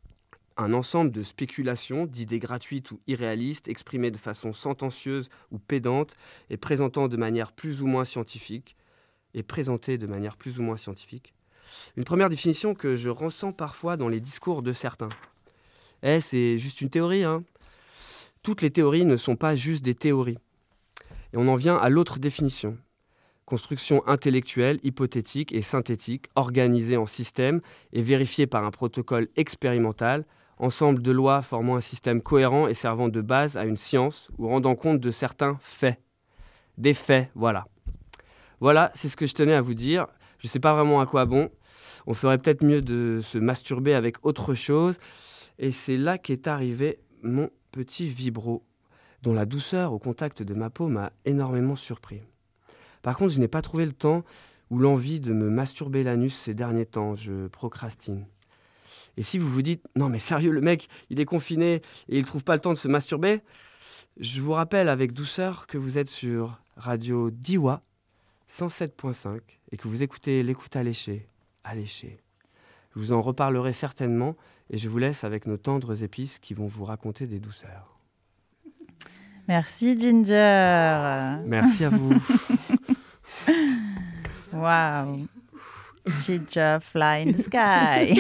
Un ensemble de spéculations, d'idées gratuites ou irréalistes, exprimées de façon sentencieuse ou pédante et présentant de manière plus ou moins scientifique, et présentées de manière plus ou moins scientifique. Une première définition que je ressens parfois dans les discours de certains. Eh, c'est juste une théorie, hein. Toutes les théories ne sont pas juste des théories. Et on en vient à l'autre définition. Construction intellectuelle, hypothétique et synthétique, organisée en système et vérifiée par un protocole expérimental, ensemble de lois formant un système cohérent et servant de base à une science ou rendant compte de certains faits. Des faits, voilà. Voilà, c'est ce que je tenais à vous dire. Je ne sais pas vraiment à quoi bon. On ferait peut-être mieux de se masturber avec autre chose. Et c'est là qu'est arrivé mon petit vibro, dont la douceur au contact de ma peau m'a énormément surpris. Par contre, je n'ai pas trouvé le temps ou l'envie de me masturber l'anus ces derniers temps. Je procrastine. Et si vous vous dites « Non mais sérieux, le mec, il est confiné et il ne trouve pas le temps de se masturber », je vous rappelle avec douceur que vous êtes sur Radio Diwa cent sept point cinq et que vous écoutez l'écoute alléchée. Alléchée. Je vous en reparlerai certainement et je vous laisse avec nos tendres épices qui vont vous raconter des douceurs. Merci Ginger. Merci à vous. Wow. Ginger fly in the sky.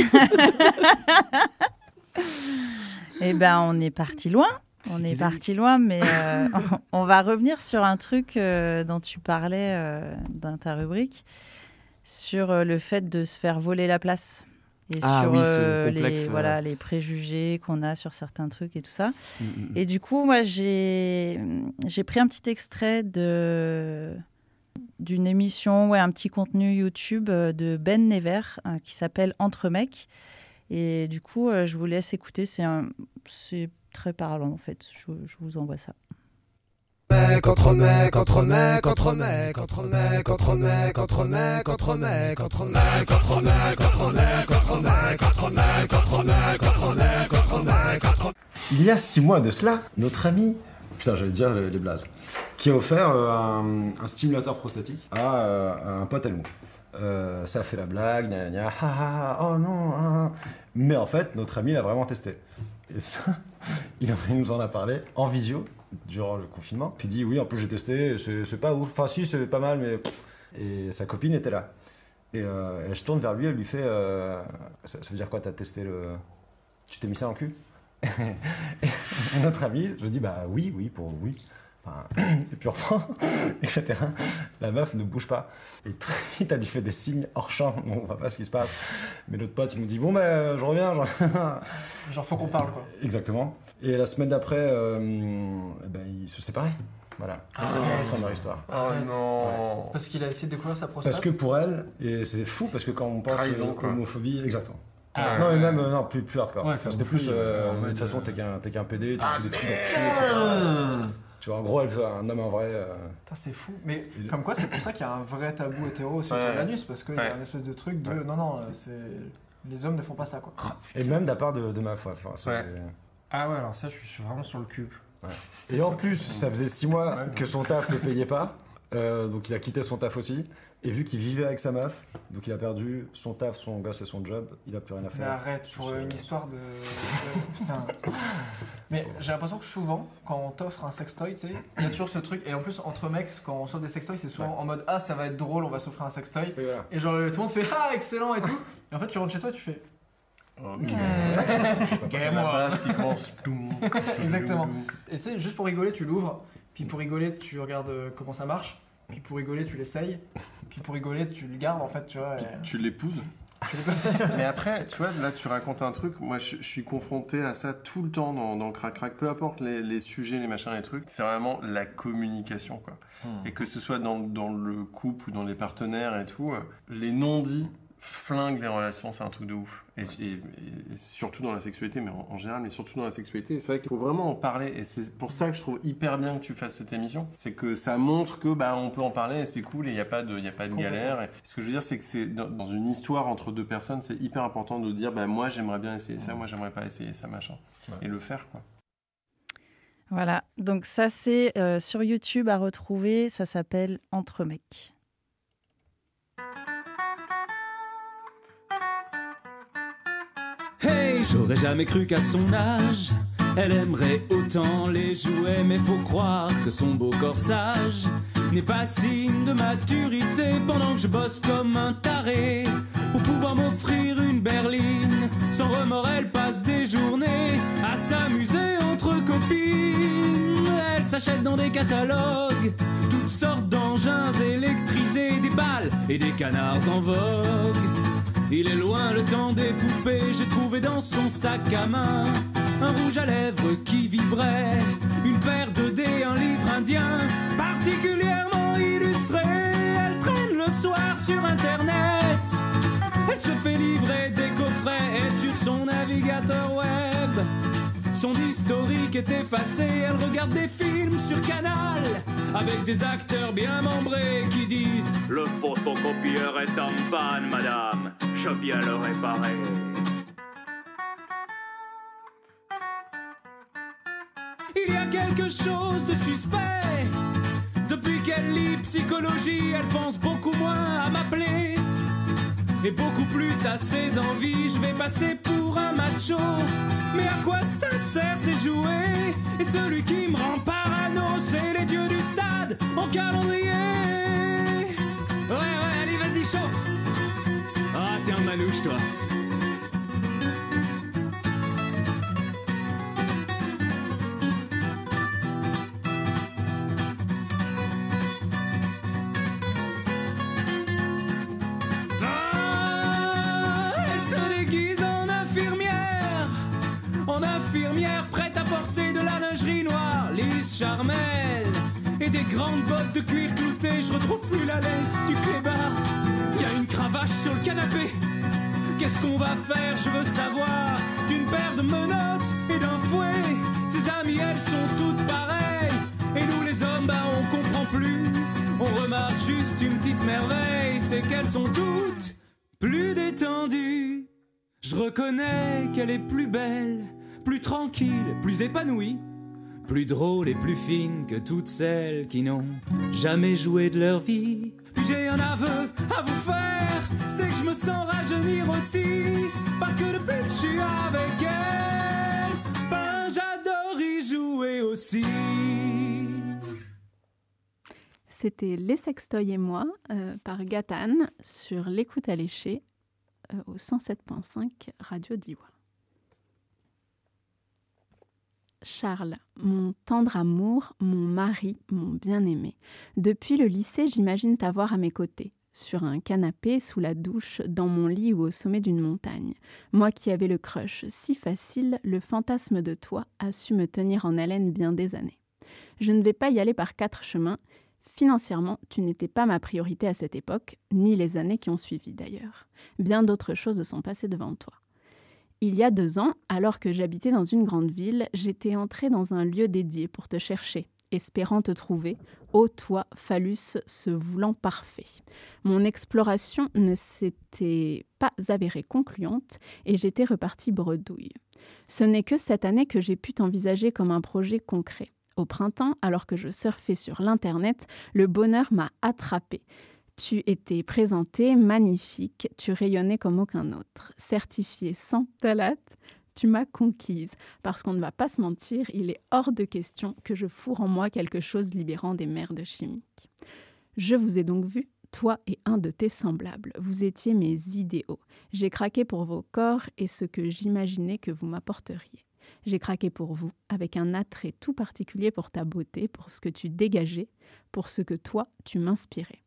Eh ben, on est parti loin. On est parti loin, mais euh, on, on va revenir sur un truc euh, dont tu parlais euh, dans ta rubrique, sur euh, le fait de se faire voler la place. Et ah, sur oui, euh, complexe, les, euh... voilà, les préjugés qu'on a sur certains trucs et tout ça. Mm-hmm. Et du coup, moi, j'ai, j'ai pris un petit extrait de... d'une émission, ouais, un petit contenu YouTube de Ben Never hein, qui s'appelle Entre mecs. Et du coup, euh, je vous laisse écouter. C'est, un, c'est très parlant, en fait. Je, je vous envoie ça. Bad mecs, entre mecs, entre mecs, entre mecs, entre mecs, entre mecs, entre mecs, entre mecs, entre mecs, entre mecs, entre mecs, entre mecs, entre mecs, entre mecs, entre mecs, entre mecs, entre. Il y a six mois de cela, notre ami, putain j'allais dire les, les blazes, qui a offert euh, un, un stimulateur prostatique à, euh, à un pote à nous. Euh, ça a fait la blague, gna gna gna, ha ha, oh non, ah. Mais en fait, notre ami l'a vraiment testé. Et ça, il nous en a parlé en visio durant le confinement. Puis il dit oui, en plus j'ai testé, c'est, c'est pas ouf. Enfin si, c'est pas mal, mais et sa copine était là. Et euh, elle se tourne vers lui, elle lui fait euh, ça, ça veut dire quoi, t'as testé le, tu t'es mis ça en cul? Et notre ami, je dis bah oui, oui pour oui. Enfin, et puis on reprend, et cetera. La meuf ne bouge pas. Et très vite, elle lui fait des signes hors champ. On voit pas ce qui se passe. Mais l'autre pote, il nous dit bon, ben, je reviens. Je reviens. Genre, faut qu'on parle, quoi. Exactement. Et la semaine d'après, euh, ben, ils se séparaient. Voilà. Ah, c'était la fin de leur histoire. Oh non. Ouais. Parce qu'il a essayé de découvrir sa prostate. Parce que pour elle, et c'est fou, parce que quand on pense Trahison, à homophobie, exactement. Ah, non, ouais. mais même, euh, non, plus, plus hardcore. Ouais, c'était plus, euh, de toute façon, t'es qu'un, t'es qu'un P D, tu ah, fais des trucs là-dessus, et cetera. Tu vois, en gros, elle veut un homme en vrai. Euh... Putain, c'est fou. Mais il... comme quoi, c'est pour ça qu'il y a un vrai tabou hétéro aussi autour de l'anus, parce qu'il ouais. y a une espèce de truc de ouais. non, non, c'est... les hommes ne font pas ça, quoi. Et même de la part de, de ma foi. Enfin, ouais. les... Ah ouais, alors ça, je suis vraiment sur le cul. Ouais. Et en plus, ça faisait six mois ouais, que son taf ne payait pas, euh, donc il a quitté son taf aussi. Et vu qu'il vivait avec sa meuf, donc il a perdu son taf, son gosse et son job, il a plus rien à faire. Mais arrête, pour une histoire de... Putain. Mais j'ai l'impression que souvent, quand on t'offre un sextoy, tu sais, il y a toujours ce truc, et en plus, entre mecs, quand on sort des sextoys, c'est souvent ouais. en mode « Ah, ça va être drôle, on va s'offrir un sextoy. » Et, voilà. et genre, tout le monde fait « Ah, excellent !» et tout. Et en fait, tu rentres chez toi, tu fais... Ok. Game la base qui commence. Exactement. Et tu sais, juste pour rigoler, tu l'ouvres, puis pour rigoler, tu regardes comment ça marche. Puis pour rigoler, tu l'essayes. Puis pour rigoler, tu le gardes en fait, tu vois. Et... Tu l'épouses. Tu Mais après, tu vois, là, tu racontes un truc. Moi, je, je suis confronté à ça tout le temps dans, dans Crac Crac. Peu importe les, les sujets, les machins, les trucs. C'est vraiment la communication, quoi. Hmm. Et que ce soit dans, dans le couple ou dans les partenaires et tout, les non-dits flingue les relations, c'est un truc de ouf. Et, et, et, et surtout dans la sexualité, mais en, en général, mais surtout dans la sexualité. Et c'est vrai qu'il faut vraiment en parler. Et c'est pour ça que je trouve hyper bien que tu fasses cette émission. C'est que ça montre que bah on peut en parler et c'est cool et il n'y a pas de, y a pas de galère. Et ce que je veux dire, c'est que c'est dans, dans une histoire entre deux personnes, c'est hyper important de dire bah moi j'aimerais bien essayer ça, moi j'aimerais pas essayer ça, machin. Ouais. Et le faire, quoi. Voilà. Donc ça c'est euh, sur YouTube à retrouver. Ça s'appelle Entre mecs. Hey, j'aurais jamais cru qu'à son âge, elle aimerait autant les jouets. Mais faut croire que son beau corsage n'est pas signe de maturité. Pendant que je bosse comme un taré pour pouvoir m'offrir une berline, sans remords elle passe des journées à s'amuser entre copines. Elle s'achète dans des catalogues toutes sortes d'engins électrisés, des balles et des canards en vogue. Il est loin le temps des poupées, j'ai trouvé dans son sac à main un rouge à lèvres qui vibrait, une paire de dés, un livre indien particulièrement illustré. Elle traîne le soir sur internet, elle se fait livrer des coffrets et sur son navigateur web son historique est effacé. Elle regarde des films sur Canal avec des acteurs bien membrés qui disent « Le photocopieur est en panne, madame, je viens le réparer. » Il y a quelque chose de suspect. Depuis qu'elle lit psychologie, elle pense beaucoup moins à m'appeler et beaucoup plus à ses envies. Je vais passer pour un macho, mais à quoi ça sert ces jouets? Et celui qui me rend parano, c'est les dieux du stade en calendrier. Ouais, ouais, allez, vas-y, chauffe. Ah, t'es un manouche, toi. Infirmière prête à porter de la lingerie noire, lisse, charmelle et des grandes bottes de cuir cloutées. Je retrouve plus la laisse du clébard. Y a une cravache sur le canapé. Qu'est-ce qu'on va faire, je veux savoir. D'une paire de menottes et d'un fouet. Ses amies, elles sont toutes pareilles. Et nous les hommes, bah c'est qu'elles sont toutes plus détendues. Je reconnais qu'elle est plus belle, plus tranquille, plus épanouie, plus drôle et plus fine que toutes celles qui n'ont jamais joué de leur vie. Puis j'ai un aveu à vous faire, c'est que je me sens rajeunir aussi, parce que depuis que je suis avec elle, ben j'adore y jouer aussi. C'était Les Sextoys et moi euh, par Gatane sur l'écoute alléchée euh, au cent sept virgule cinq Radio Diois. Charles, mon tendre amour, mon mari, mon bien-aimé. Depuis le lycée, j'imagine t'avoir à mes côtés, sur un canapé, sous la douche, dans mon lit ou au sommet d'une montagne. Moi qui avais le crush si facile, le fantasme de toi a su me tenir en haleine bien des années. Je ne vais pas y aller par quatre chemins. Financièrement, tu n'étais pas ma priorité à cette époque, ni les années qui ont suivi d'ailleurs. Bien d'autres choses sont passées devant toi. Il y a deux ans, alors que j'habitais dans une grande ville, j'étais entrée dans un lieu dédié pour te chercher, espérant te trouver, ô toi, phallus se voulant parfait. Mon exploration ne s'était pas avérée concluante et j'étais repartie bredouille. Ce n'est que cette année que j'ai pu t'envisager comme un projet concret. Au printemps, alors que je surfais sur l'Internet, le bonheur m'a attrapée. Tu étais présentée, magnifique, tu rayonnais comme aucun autre. Certifiée sans phtalates, tu m'as conquise. Parce qu'on ne va pas se mentir, il est hors de question que je fourre en moi quelque chose libérant des merdes chimiques. Je vous ai donc vu, toi et un de tes semblables. Vous étiez mes idéaux. J'ai craqué pour vos corps et ce que j'imaginais que vous m'apporteriez. J'ai craqué pour vous, avec un attrait tout particulier pour ta beauté, pour ce que tu dégageais, pour ce que toi, tu m'inspirais.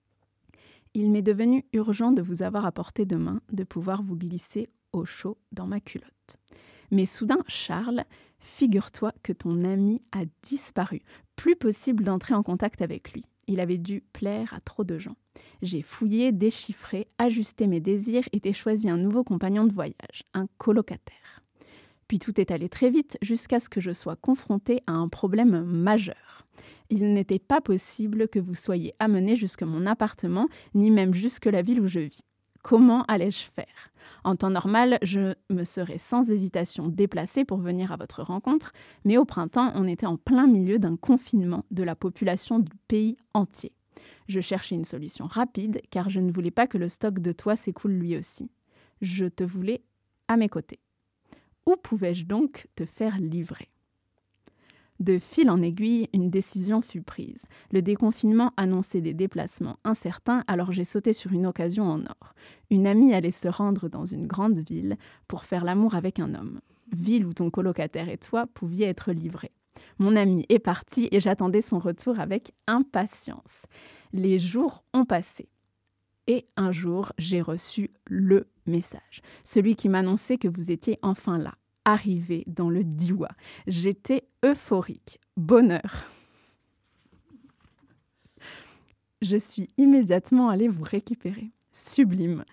Il m'est devenu urgent de vous avoir à portée de main, de pouvoir vous glisser au chaud dans ma culotte. Mais soudain, Charles, figure-toi que ton ami a disparu. Plus possible d'entrer en contact avec lui. Il avait dû plaire à trop de gens. J'ai fouillé, déchiffré, ajusté mes désirs et t'ai choisi un nouveau compagnon de voyage, un colocataire. Puis tout est allé très vite jusqu'à ce que je sois confrontée à un problème majeur. Il n'était pas possible que vous soyez amené jusque mon appartement, ni même jusque la ville où je vis. Comment allais-je faire ? En temps normal, je me serais sans hésitation déplacée pour venir à votre rencontre, mais au printemps, on était en plein milieu d'un confinement de la population du pays entier. Je cherchais une solution rapide, car je ne voulais pas que le stock de toi s'écoule lui aussi. Je te voulais à mes côtés. Où pouvais-je donc te faire livrer ? De fil en aiguille, une décision fut prise. Le déconfinement annonçait des déplacements incertains, alors j'ai sauté sur une occasion en or. Une amie allait se rendre dans une grande ville pour faire l'amour avec un homme. Ville où ton colocataire et toi pouviez être livrés. Mon amie est partie et j'attendais son retour avec impatience. Les jours ont passé. Et un jour, j'ai reçu le message. Celui qui m'annonçait que vous étiez enfin là. Arrivée dans le Diois. J'étais euphorique. Bonheur. Je suis immédiatement allée vous récupérer. Sublime.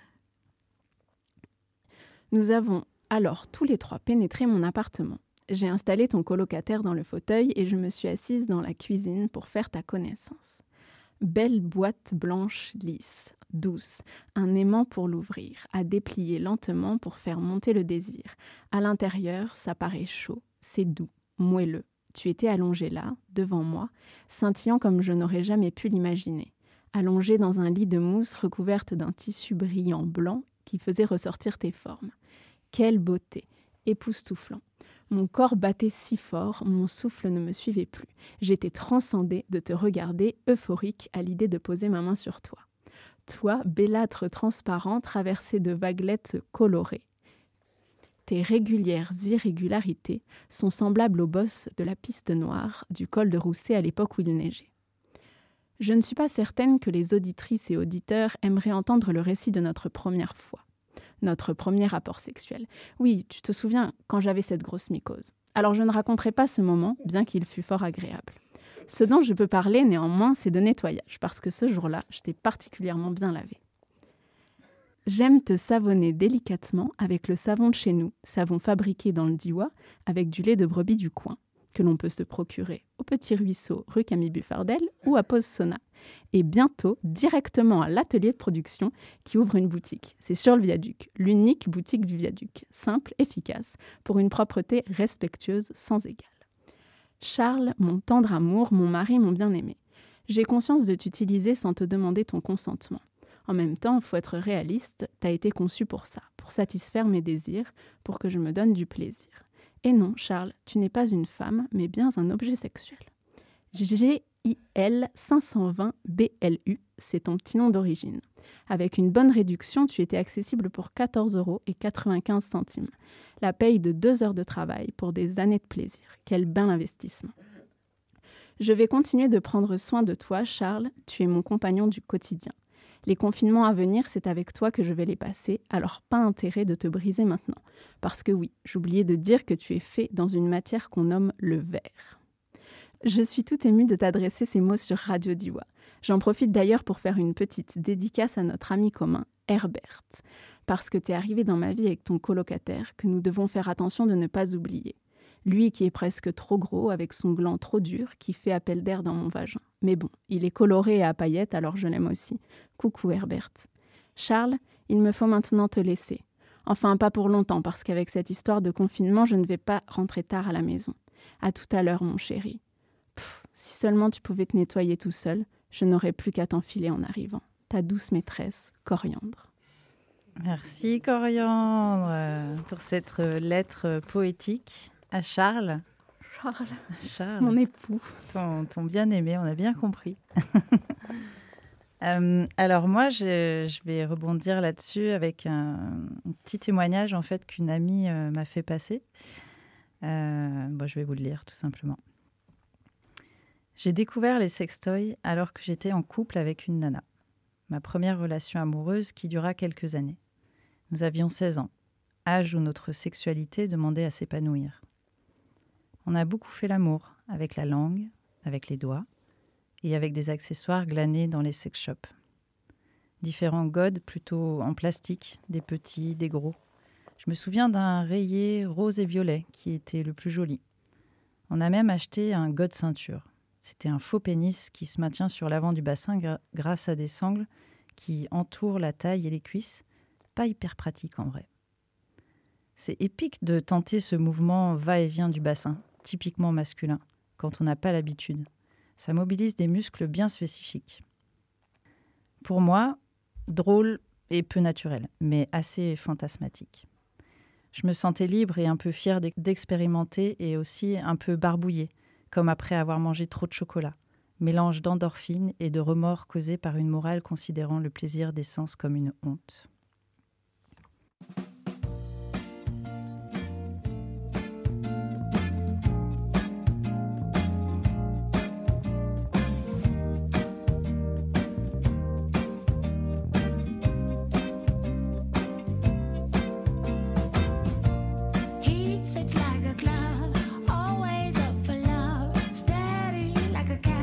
Nous avons alors tous les trois pénétré mon appartement. J'ai installé ton colocataire dans le fauteuil et je me suis assise dans la cuisine pour faire ta connaissance. Belle boîte blanche lisse, douce, un aimant pour l'ouvrir, à déplier lentement pour faire monter le désir. À l'intérieur, ça paraît chaud, c'est doux, moelleux. Tu étais allongée là, devant moi, scintillant comme je n'aurais jamais pu l'imaginer. Allongée dans un lit de mousse recouverte d'un tissu brillant blanc qui faisait ressortir tes formes. Quelle beauté, époustouflant. Mon corps battait si fort, mon souffle ne me suivait plus. J'étais transcendée de te regarder, euphorique à l'idée de poser ma main sur toi. Toi, bellâtre transparent, traversé de vaguelettes colorées. Tes régulières irrégularités sont semblables aux bosses de la piste noire du col de Rousset à l'époque où il neigeait. Je ne suis pas certaine que les auditrices et auditeurs aimeraient entendre le récit de notre première fois. Notre premier rapport sexuel. Oui, tu te souviens quand j'avais cette grosse mycose. Alors je ne raconterai pas ce moment, bien qu'il fût fort agréable. Ce dont je peux parler néanmoins, c'est de nettoyage, parce que ce jour-là, je t'ai particulièrement bien lavé. J'aime te savonner délicatement avec le savon de chez nous, savon fabriqué dans le Diois, avec du lait de brebis du coin, que l'on peut se procurer au Petit Ruisseau, rue Camille Buffardel ou à Pause Sauna. et bientôt directement à l'atelier de production qui ouvre une boutique. C'est sur le viaduc, l'unique boutique du viaduc, simple, efficace, pour une propreté respectueuse sans égale. Charles, mon tendre amour, mon mari, mon bien-aimé, j'ai conscience de t'utiliser sans te demander ton consentement. En même temps, il faut être réaliste, t'as été conçu pour ça, pour satisfaire mes désirs, pour que je me donne du plaisir. Et non, Charles, tu n'es pas une femme, mais bien un objet sexuel. G I L cinq cent vingt B L U, c'est ton petit nom d'origine. Avec une bonne réduction, tu étais accessible pour quatorze euros et quatre-vingt-quinze centimes. La paye de deux heures de travail pour des années de plaisir. Quel bel investissement. Je vais continuer de prendre soin de toi, Charles, tu es mon compagnon du quotidien. Les confinements à venir, c'est avec toi que je vais les passer, alors pas intérêt de te briser maintenant. Parce que oui, j'oubliais de dire que tu es fait dans une matière qu'on nomme le verre. Je suis tout émue de t'adresser ces mots sur Radio Diois. J'en profite d'ailleurs pour faire une petite dédicace à notre ami commun, Herbert. Parce que t'es arrivé dans ma vie avec ton colocataire, que nous devons faire attention de ne pas oublier. Lui qui est presque trop gros, avec son gland trop dur, qui fait appel d'air dans mon vagin. Mais bon, il est coloré et à paillettes, alors je l'aime aussi. Coucou Herbert. Charles, il me faut maintenant te laisser. Enfin, pas pour longtemps, parce qu'avec cette histoire de confinement, je ne vais pas rentrer tard à la maison. À tout à l'heure, mon chéri. Pff, si seulement tu pouvais te nettoyer tout seul, je n'aurais plus qu'à t'enfiler en arrivant. Ta douce maîtresse, Coriandre. Merci Coriandre pour cette lettre poétique à Charles. Charles, Charles. Mon époux. Ton, ton bien-aimé, on a bien compris. euh, alors moi, je, je vais rebondir là-dessus avec un, un petit témoignage en fait qu'une amie euh, m'a fait passer. Euh, bon, je vais vous le lire tout simplement. J'ai découvert les sextoys alors que j'étais en couple avec une nana. Ma première relation amoureuse qui dura quelques années. Nous avions seize ans, âge où notre sexualité demandait à s'épanouir. On a beaucoup fait l'amour, avec la langue, avec les doigts, et avec des accessoires glanés dans les sex shops. Différents godes plutôt en plastique, des petits, des gros. Je me souviens d'un rayé rose et violet qui était le plus joli. On a même acheté un god ceinture. C'était un faux pénis qui se maintient sur l'avant du bassin gra- grâce à des sangles qui entourent la taille et les cuisses. Pas hyper pratique en vrai. C'est épique de tenter ce mouvement va-et-vient du bassin, typiquement masculin, quand on n'a pas l'habitude. Ça mobilise des muscles bien spécifiques. Pour moi, drôle et peu naturel, mais assez fantasmatique. Je me sentais libre et un peu fière d'expérimenter et aussi un peu barbouillée, comme après avoir mangé trop de chocolat. Mélange d'endorphines et de remords causés par une morale considérant le plaisir des sens comme une honte.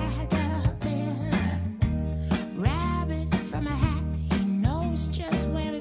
Just where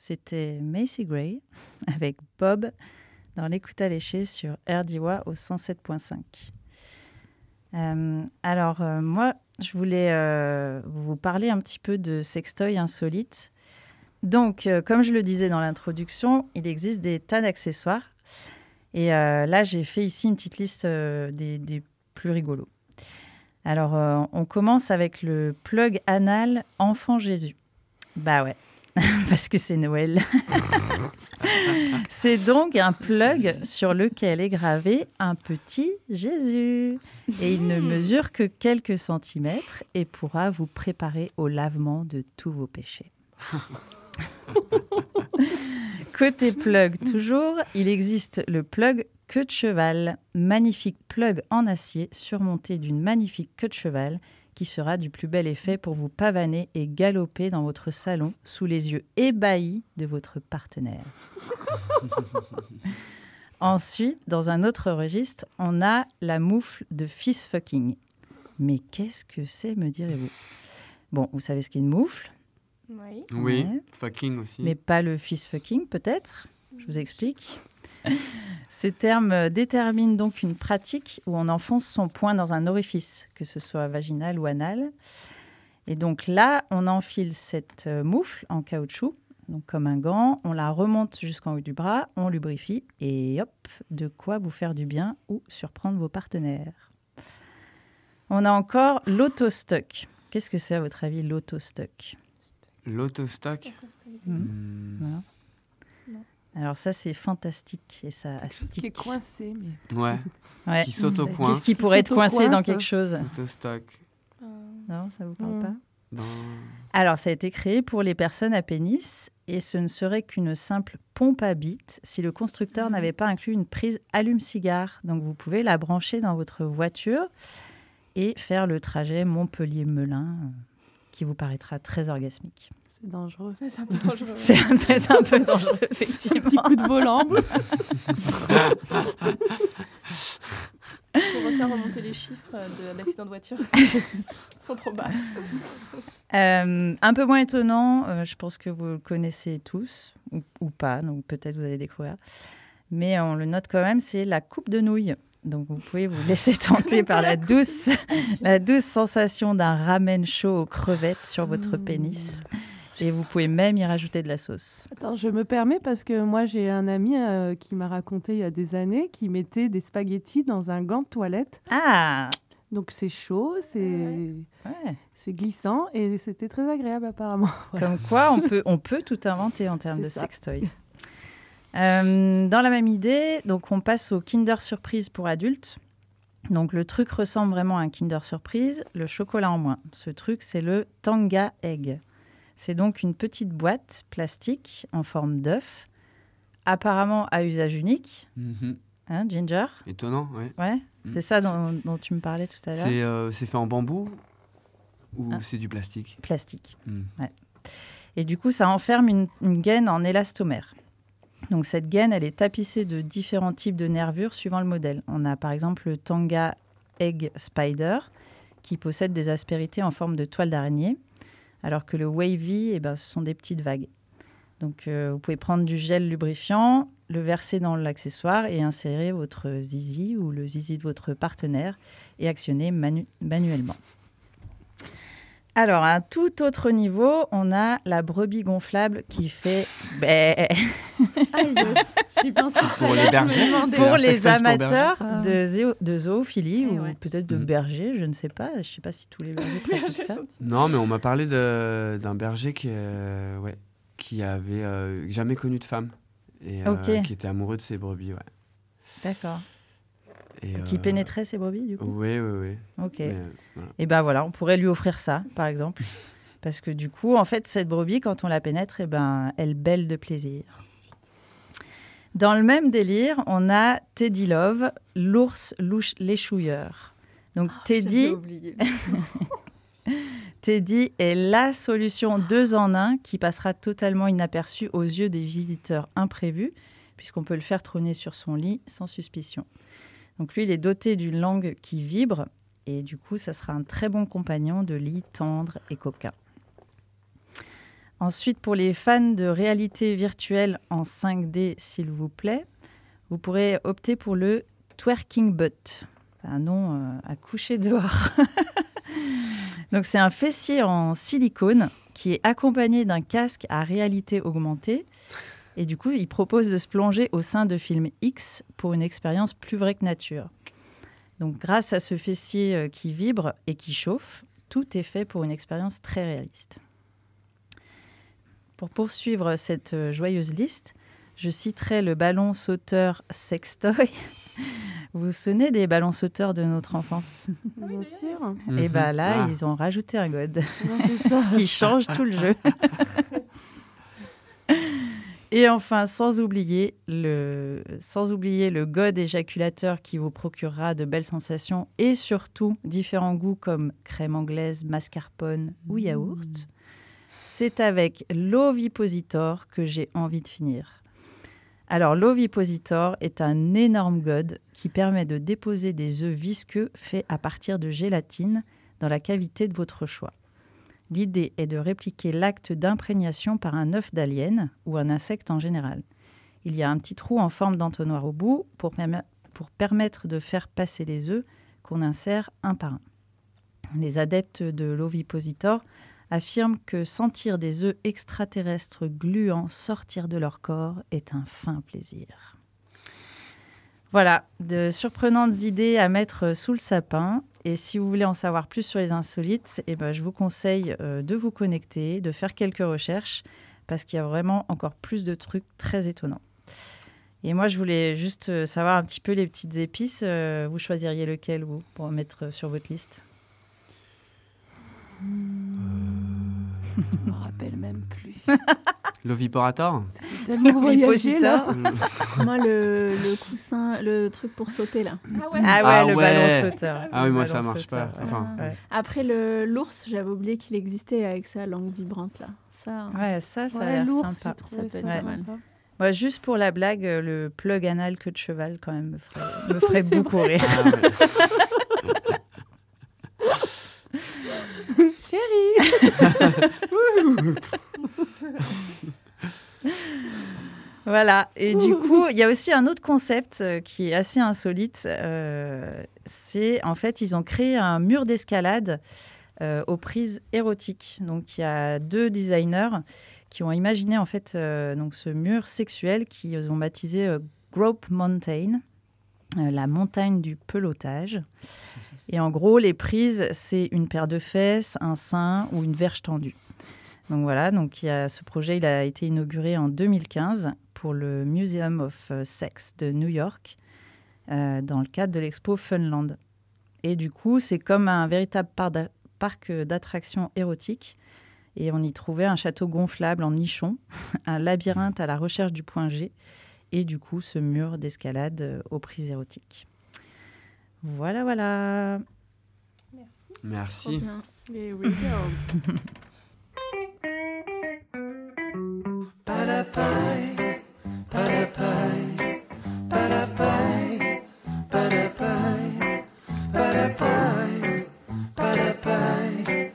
C'était Macy Gray avec Bob dans l'écoute alléchée sur R D W A au cent sept virgule cinq. Euh, alors, euh, moi, je voulais euh, vous parler un petit peu de sextoys insolites. Donc, euh, comme je le disais dans l'introduction, il existe des tas d'accessoires. Et euh, là, j'ai fait ici une petite liste euh, des, des plus rigolos. Alors, euh, on commence avec le plug anal Enfant Jésus. Bah ouais, parce que c'est Noël. C'est donc un plug sur lequel est gravé un petit Jésus. Et il ne mesure que quelques centimètres et pourra vous préparer au lavement de tous vos péchés. Côté plug toujours, il existe le plug queue de cheval, magnifique plug en acier surmonté d'une magnifique queue de cheval qui sera du plus bel effet pour vous pavaner et galoper dans votre salon sous les yeux ébahis de votre partenaire. Ensuite, dans un autre registre, on a la moufle de fist fucking. Mais qu'est-ce que c'est, me direz-vous? Bon, vous savez ce qu'est une moufle? Oui. Oui, Ouais. fucking aussi. Mais pas le fist fucking, peut-être. Je vous explique. Ce terme détermine donc une pratique où on enfonce son poing dans un orifice, que ce soit vaginal ou anal. Et donc là, on enfile cette euh, moufle en caoutchouc, donc comme un gant, on la remonte jusqu'en haut du bras, on lubrifie et hop, de quoi vous faire du bien ou surprendre vos partenaires. On a encore l'autostock. Qu'est-ce que c'est à votre avis, l'autostock? L'autostock. Mmh. Voilà. Alors ça, c'est fantastique et ça Quelque chose qui est coincé, mais... Ouais. Ouais. Qui s'auto-coince. Qu'est-ce qui pourrait être coincé dans S'auto-coince. quelque chose? Autostock. Non, ça vous parle Mm. pas? Dans... Alors, ça a été créé pour les personnes à pénis et ce ne serait qu'une simple pompe à bite si le constructeur n'avait pas inclus une prise allume-cigare. Donc, vous pouvez la brancher dans votre voiture et faire le trajet Montpellier-Melun euh, qui vous paraîtra très orgasmique. C'est dangereux. C'est un peu dangereux. C'est peut-être un peu dangereux, effectivement. Un petit coup de volant. Pour refaire remonter les chiffres de- d'accidents de voiture. Ils sont trop bas. Euh, un peu moins étonnant, euh, je pense que vous le connaissez tous, ou, ou pas, donc peut-être vous allez découvrir. Mais on le note quand même, c'est la coupe de nouilles. Donc vous pouvez vous laisser tenter par la douce, la douce sensation d'un ramen chaud aux crevettes sur votre pénis. Et vous pouvez même y rajouter de la sauce. Attends, je me permets parce que moi j'ai un ami euh, qui m'a raconté il y a des années qui mettait des spaghettis dans un gant de toilette. Ah! Donc c'est chaud, c'est Ouais. c'est glissant et c'était très agréable apparemment. Voilà. Comme quoi, on peut, on peut tout inventer en termes C'est de ça. sextoy. Euh, dans la même idée, donc on passe au Kinder Surprise pour adultes. Donc le truc ressemble vraiment à un Kinder Surprise, le chocolat en moins. Ce truc, c'est le Tanga Egg. C'est donc une petite boîte plastique en forme d'œuf, apparemment à usage unique. Mhm. Hein, Ginger? Étonnant, ouais. Ouais, Mm. c'est ça dont, dont tu me parlais tout à l'heure. C'est euh, c'est fait en bambou ou Ah. c'est du plastique? Plastique. Mm. Ouais. Et du coup, ça enferme une, une gaine en élastomère. Donc cette gaine, elle est tapissée de différents types de nervures suivant le modèle. On a par exemple le Tanga Egg Spider, qui possède des aspérités en forme de toile d'araignée, alors que le Wavy, eh ben, ce sont des petites vagues. Donc euh, vous pouvez prendre du gel lubrifiant, le verser dans l'accessoire et insérer votre zizi ou le zizi de votre partenaire et actionner manu- manuellement. Alors, à un tout autre niveau, on a la brebis gonflable qui fait... bé. J'y pensais Pour les bergers, c'est Pour un les sextoy pour amateurs bergers. de, zéo- de zoophilie Eh ou ouais. peut-être de Mhm. bergers, je ne sais pas. Je ne sais pas si tous les bergers pratiquent ça. Non, mais on m'a parlé de- d'un berger qui, euh, ouais, qui avait euh, jamais connu de femme et euh, Ok. qui était amoureux de ses brebis. Ouais. D'accord. Et, Qui euh, pénétrait ses brebis, du coup? Oui, oui, oui. Ok. Mais, euh, voilà. Et ben voilà, on pourrait lui offrir ça, par exemple. Parce que du coup, en fait, cette brebis, quand on la pénètre, eh ben, elle bêle de plaisir. Dans le même délire, on a Teddy Love, l'ours louche léchouilleur. Donc Teddy, Teddy est la solution deux en un qui passera totalement inaperçue aux yeux des visiteurs imprévus, puisqu'on peut le faire trôner sur son lit sans suspicion. Donc lui, il est doté d'une langue qui vibre, et du coup, ça sera un très bon compagnon de lit tendre et coquin. Ensuite, pour les fans de réalité virtuelle en cinq D, s'il vous plaît, vous pourrez opter pour le Twerking Butt. C'est un nom euh, à coucher dehors. Donc, c'est un fessier en silicone qui est accompagné d'un casque à réalité augmentée. Et du coup, il propose de se plonger au sein de films X pour une expérience plus vraie que nature. Donc, grâce à ce fessier euh, qui vibre et qui chauffe, tout est fait pour une expérience très réaliste. Pour poursuivre cette euh, joyeuse liste, je citerai le ballon sauteur sextoy. Vous vous souvenez des ballons sauteurs de notre enfance ? Bien sûr. Et bien là, ah. ils ont rajouté un god, ce qui change tout le jeu. Et enfin, sans oublier, le, sans oublier le god éjaculateur qui vous procurera de belles sensations et surtout différents goûts comme crème anglaise, mascarpone ou yaourt. Mmh. C'est avec l'Ovipositor que j'ai envie de finir. Alors, l'Ovipositor est un énorme god qui permet de déposer des œufs visqueux faits à partir de gélatine dans la cavité de votre choix. L'idée est de répliquer l'acte d'imprégnation par un œuf d'alien ou un insecte en général. Il y a un petit trou en forme d'entonnoir au bout pour, perm- pour permettre de faire passer les œufs qu'on insère un par un. Les adeptes de l'Ovipositor affirment que sentir des œufs extraterrestres gluants sortir de leur corps est un fin plaisir. Voilà, de surprenantes idées à mettre sous le sapin. Et si vous voulez en savoir plus sur les insolites, eh ben, je vous conseille euh, de vous connecter, de faire quelques recherches, parce qu'il y a vraiment encore plus de trucs très étonnants. Et moi, je voulais juste savoir un petit peu les petites épices. Euh, vous choisiriez lequel, vous, pour mettre sur votre liste ? Je ne me rappelle même plus. L'oviporator. C'est tellement voyagé, là. Moi, le, le coussin, le truc pour sauter, là. Ah ouais, ah ouais ah le ouais. ballon sauteur. Ah oui, moi, ça ballon marche sauteur, pas. ouais. Enfin... Ouais. Après, le, l'ours, j'avais oublié qu'il existait avec sa langue vibrante, là. Ça, ouais, ça, ça ouais, a l'air l'ours, sympa. Ça peut être être pas mal. Moi, juste pour la blague, le plug anal queue de cheval, quand même, me ferait, me ferait beaucoup vrai. rire. Ah ouais. Chérie. Voilà. Et du coup, il y a aussi un autre concept euh, qui est assez insolite. Euh, c'est, en fait, ils ont créé un mur d'escalade euh, aux prises érotiques. Donc, il y a deux designers qui ont imaginé, en fait, euh, donc, ce mur sexuel qu'ils ont baptisé euh, Grope Mountain, euh, la montagne du pelotage. Et en gros, les prises, c'est une paire de fesses, un sein ou une verge tendue. Donc voilà, donc il y a, ce projet il a été inauguré en deux mille quinze pour le Museum of Sex de New York, euh, dans le cadre de l'expo Funland. Et du coup, c'est comme un véritable par d'a- parc d'attractions érotiques. Et on y trouvait un château gonflable en nichon, un labyrinthe à la recherche du point G, et du coup, ce mur d'escalade aux prises érotiques. Voilà, voilà. Merci. Et oui, girls. Padapai, padapai, padapai, padapai, padapai, padapai,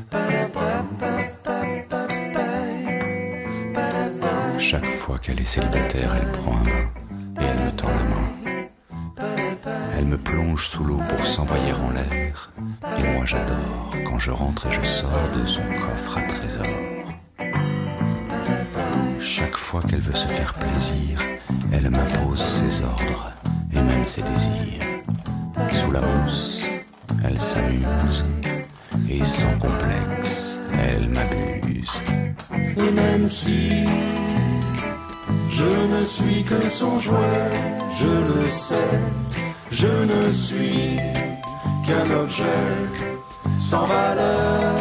padapai. Chaque fois qu'elle est célibataire, elle prend un bain et elle me tend la main. Elle me plonge sous l'eau pour s'envoyer en l'air. Et moi j'adore quand je rentre et je sors de son coffre à trésors. Chaque fois qu'elle veut se faire plaisir, elle m'impose ses ordres et même ses désirs. Sous la mousse, elle s'amuse et sans complexe, elle m'abuse. Et même si je ne suis que son jouet, je le sais, je ne suis qu'un objet sans valeur.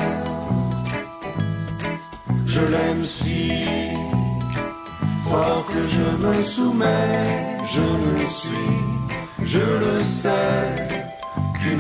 Je l'aime si fort que je me soumets, je ne suis, je le sais, qu'une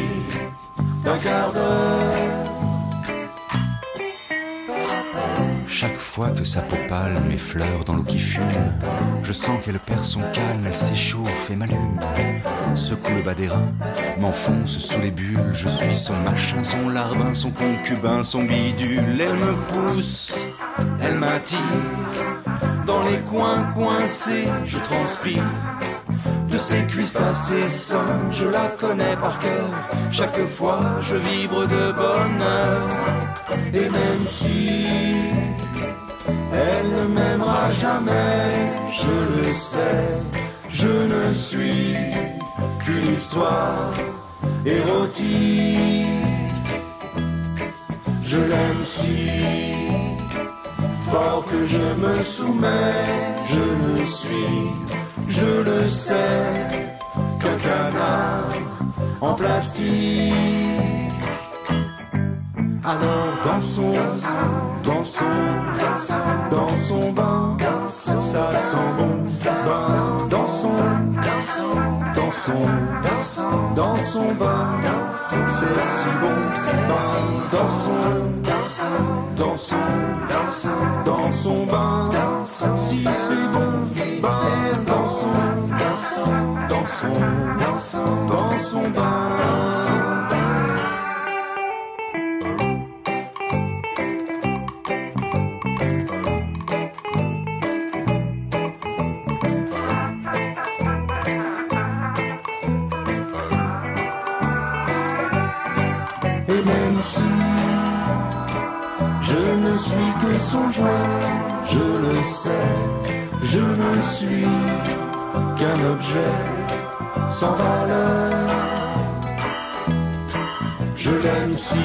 envie d'un quart d'heure. Chaque fois que sa peau pâle m'effleure dans l'eau qui fume, je sens qu'elle perd son calme, elle s'échauffe et m'allume. Secoue le bas des reins, m'enfonce sous les bulles. Je suis son machin, son larbin, son concubin, son bidule. Elle me pousse, elle m'attire. Dans les coins coincés, je transpire. De ses cuisses à ses seins, je la connais par cœur. Chaque fois, je vibre de bonheur. Et même si elle ne m'aimera jamais, je le sais, je ne suis qu'une histoire érotique. Je l'aime si fort que je me soumets, je ne suis, je le sais, qu'un canard en plastique. Alors dansons, dansons, dans son bain, ça sent bon, bain, dansons, dansons, dans son bain, c'est si bon, bain, dansons, dansons, dans son bain, si c'est bon, bain, dansons, dansons, dans son bain. Son jouet, je le sais, je ne suis qu'un objet sans valeur. Je l'aime si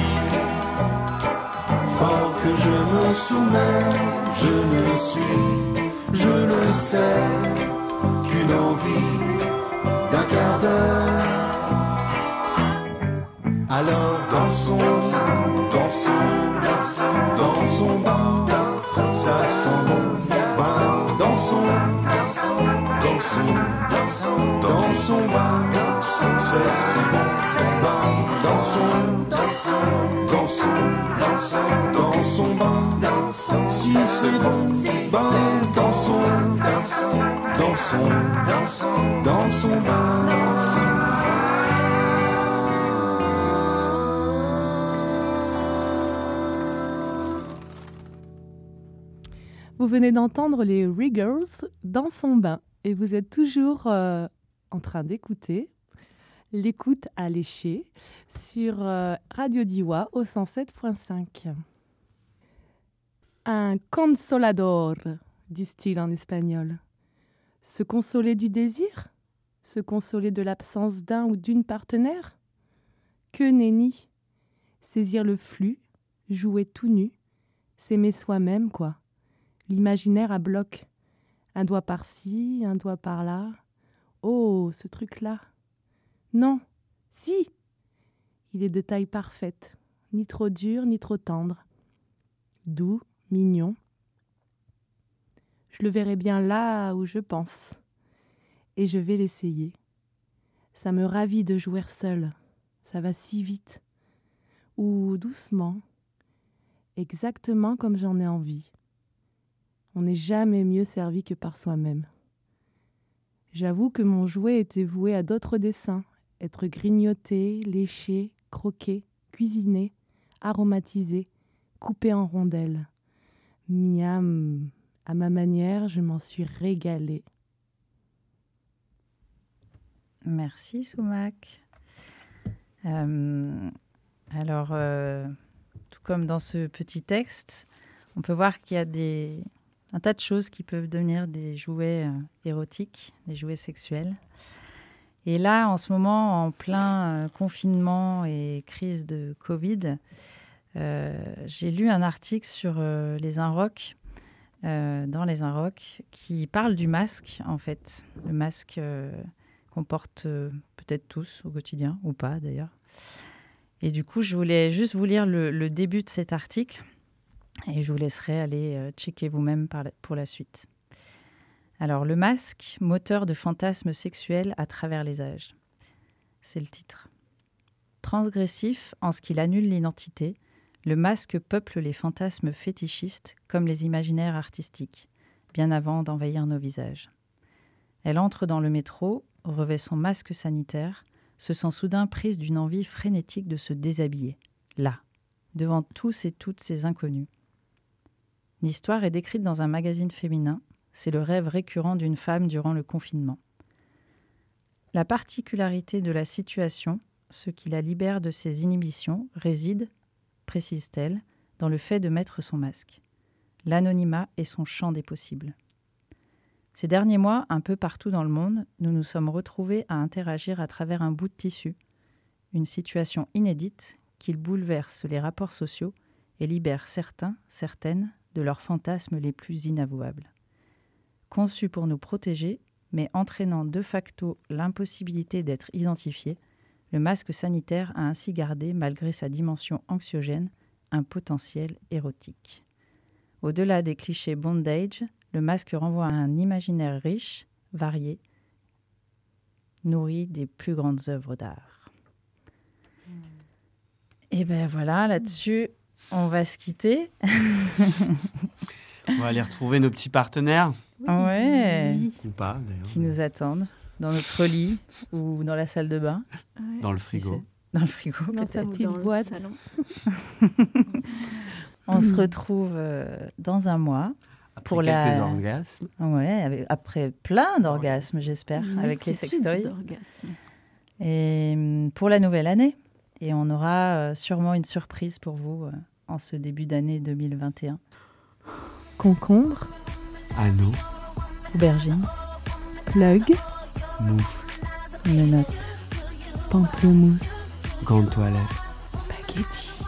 fort que je me soumets, je ne suis, je le sais, qu'une envie d'un quart d'heure. Alors dansons, dansons, dans son bain, ça sent bon, bain, dansons, dansons, dans son bain, c'est si bon, bain, dansons, dansons, dans son bain, si c'est bon, bain, dansons, dansons, dans son bain. Vous venez d'entendre les Riggers dans son bain et vous êtes toujours euh, en train d'écouter l'écoute alléchée sur euh, Radio Diwa au cent sept point cinq. Un consolador, disent-ils en espagnol. Se consoler du désir? Se consoler de l'absence d'un ou d'une partenaire? Que nenni! Saisir le flux, jouer tout nu, s'aimer soi-même, quoi. L'imaginaire à bloc. Un doigt par-ci, un doigt par-là. Oh, ce truc-là. Non, si. Il est de taille parfaite, ni trop dur, ni trop tendre. Doux, mignon. Je le verrai bien là où je pense. Et je vais l'essayer. Ça me ravit de jouer seul. Ça va si vite. Ou doucement. Exactement comme j'en ai envie. On n'est jamais mieux servi que par soi-même. J'avoue que mon jouet était voué à d'autres desseins, être grignoté, léché, croqué, cuisiné, aromatisé, coupé en rondelles. Miam, à ma manière, je m'en suis régalée. Merci Soumak. Euh, alors, euh, tout comme dans ce petit texte, on peut voir qu'il y a des... un tas de choses qui peuvent devenir des jouets euh, érotiques, des jouets sexuels. Et là, en ce moment, en plein euh, confinement et crise de Covid, euh, j'ai lu un article sur euh, les Inrocks, euh, dans les Inrocks, qui parle du masque, en fait. Le masque euh, qu'on porte euh, peut-être tous au quotidien, ou pas d'ailleurs. Et du coup, je voulais juste vous lire le, le début de cet article. Et je vous laisserai aller euh, checker vous-même par la, pour la suite. Alors, le masque, moteur de fantasmes sexuels à travers les âges. C'est le titre. Transgressif en ce qu'il annule l'identité, Le masque peuple les fantasmes fétichistes comme les imaginaires artistiques, bien avant d'envahir nos visages. Elle entre dans le métro, revêt son masque sanitaire, se sent soudain prise d'une envie frénétique de se déshabiller, là, devant tous et toutes ces inconnus. L'histoire est décrite dans un magazine féminin, c'est le rêve récurrent d'une femme durant le confinement. La particularité de la situation, ce qui la libère de ses inhibitions, réside, précise-t-elle, dans le fait de mettre son masque. L'anonymat est son champ des possibles. Ces derniers mois, un peu partout dans le monde, nous nous sommes retrouvés à interagir à travers un bout de tissu, une situation inédite qui bouleverse les rapports sociaux et libère certains, certaines, de leurs fantasmes les plus inavouables. Conçu pour nous protéger, mais entraînant de facto l'impossibilité d'être identifié, le masque sanitaire a ainsi gardé, malgré sa dimension anxiogène, un potentiel érotique. Au-delà des clichés bondage, le masque renvoie à un imaginaire riche, varié, nourri des plus grandes œuvres d'art. Mmh. Et bien voilà, là-dessus, on va se quitter. On va aller retrouver nos petits partenaires. Ouais. Ou pas, d'ailleurs. Qui nous attendent dans notre lit ou dans la salle de bain. Ouais. Dans le frigo. Dans le frigo, dans peut-être. Petite boîte. Salon. On se retrouve euh, dans un mois. Après pour quelques la... orgasmes. Ouais, avec... après plein d'orgasmes, j'espère, Une avec les sextoys. D'orgasmes. Et pour la nouvelle année. Et on aura euh, sûrement une surprise pour vous euh, en ce début d'année deux mille vingt et un. Concombre. Anneau. Aubergine. Plug. Moufle. Menottes. Pamplemousse. Gants de toilette. Spaghetti.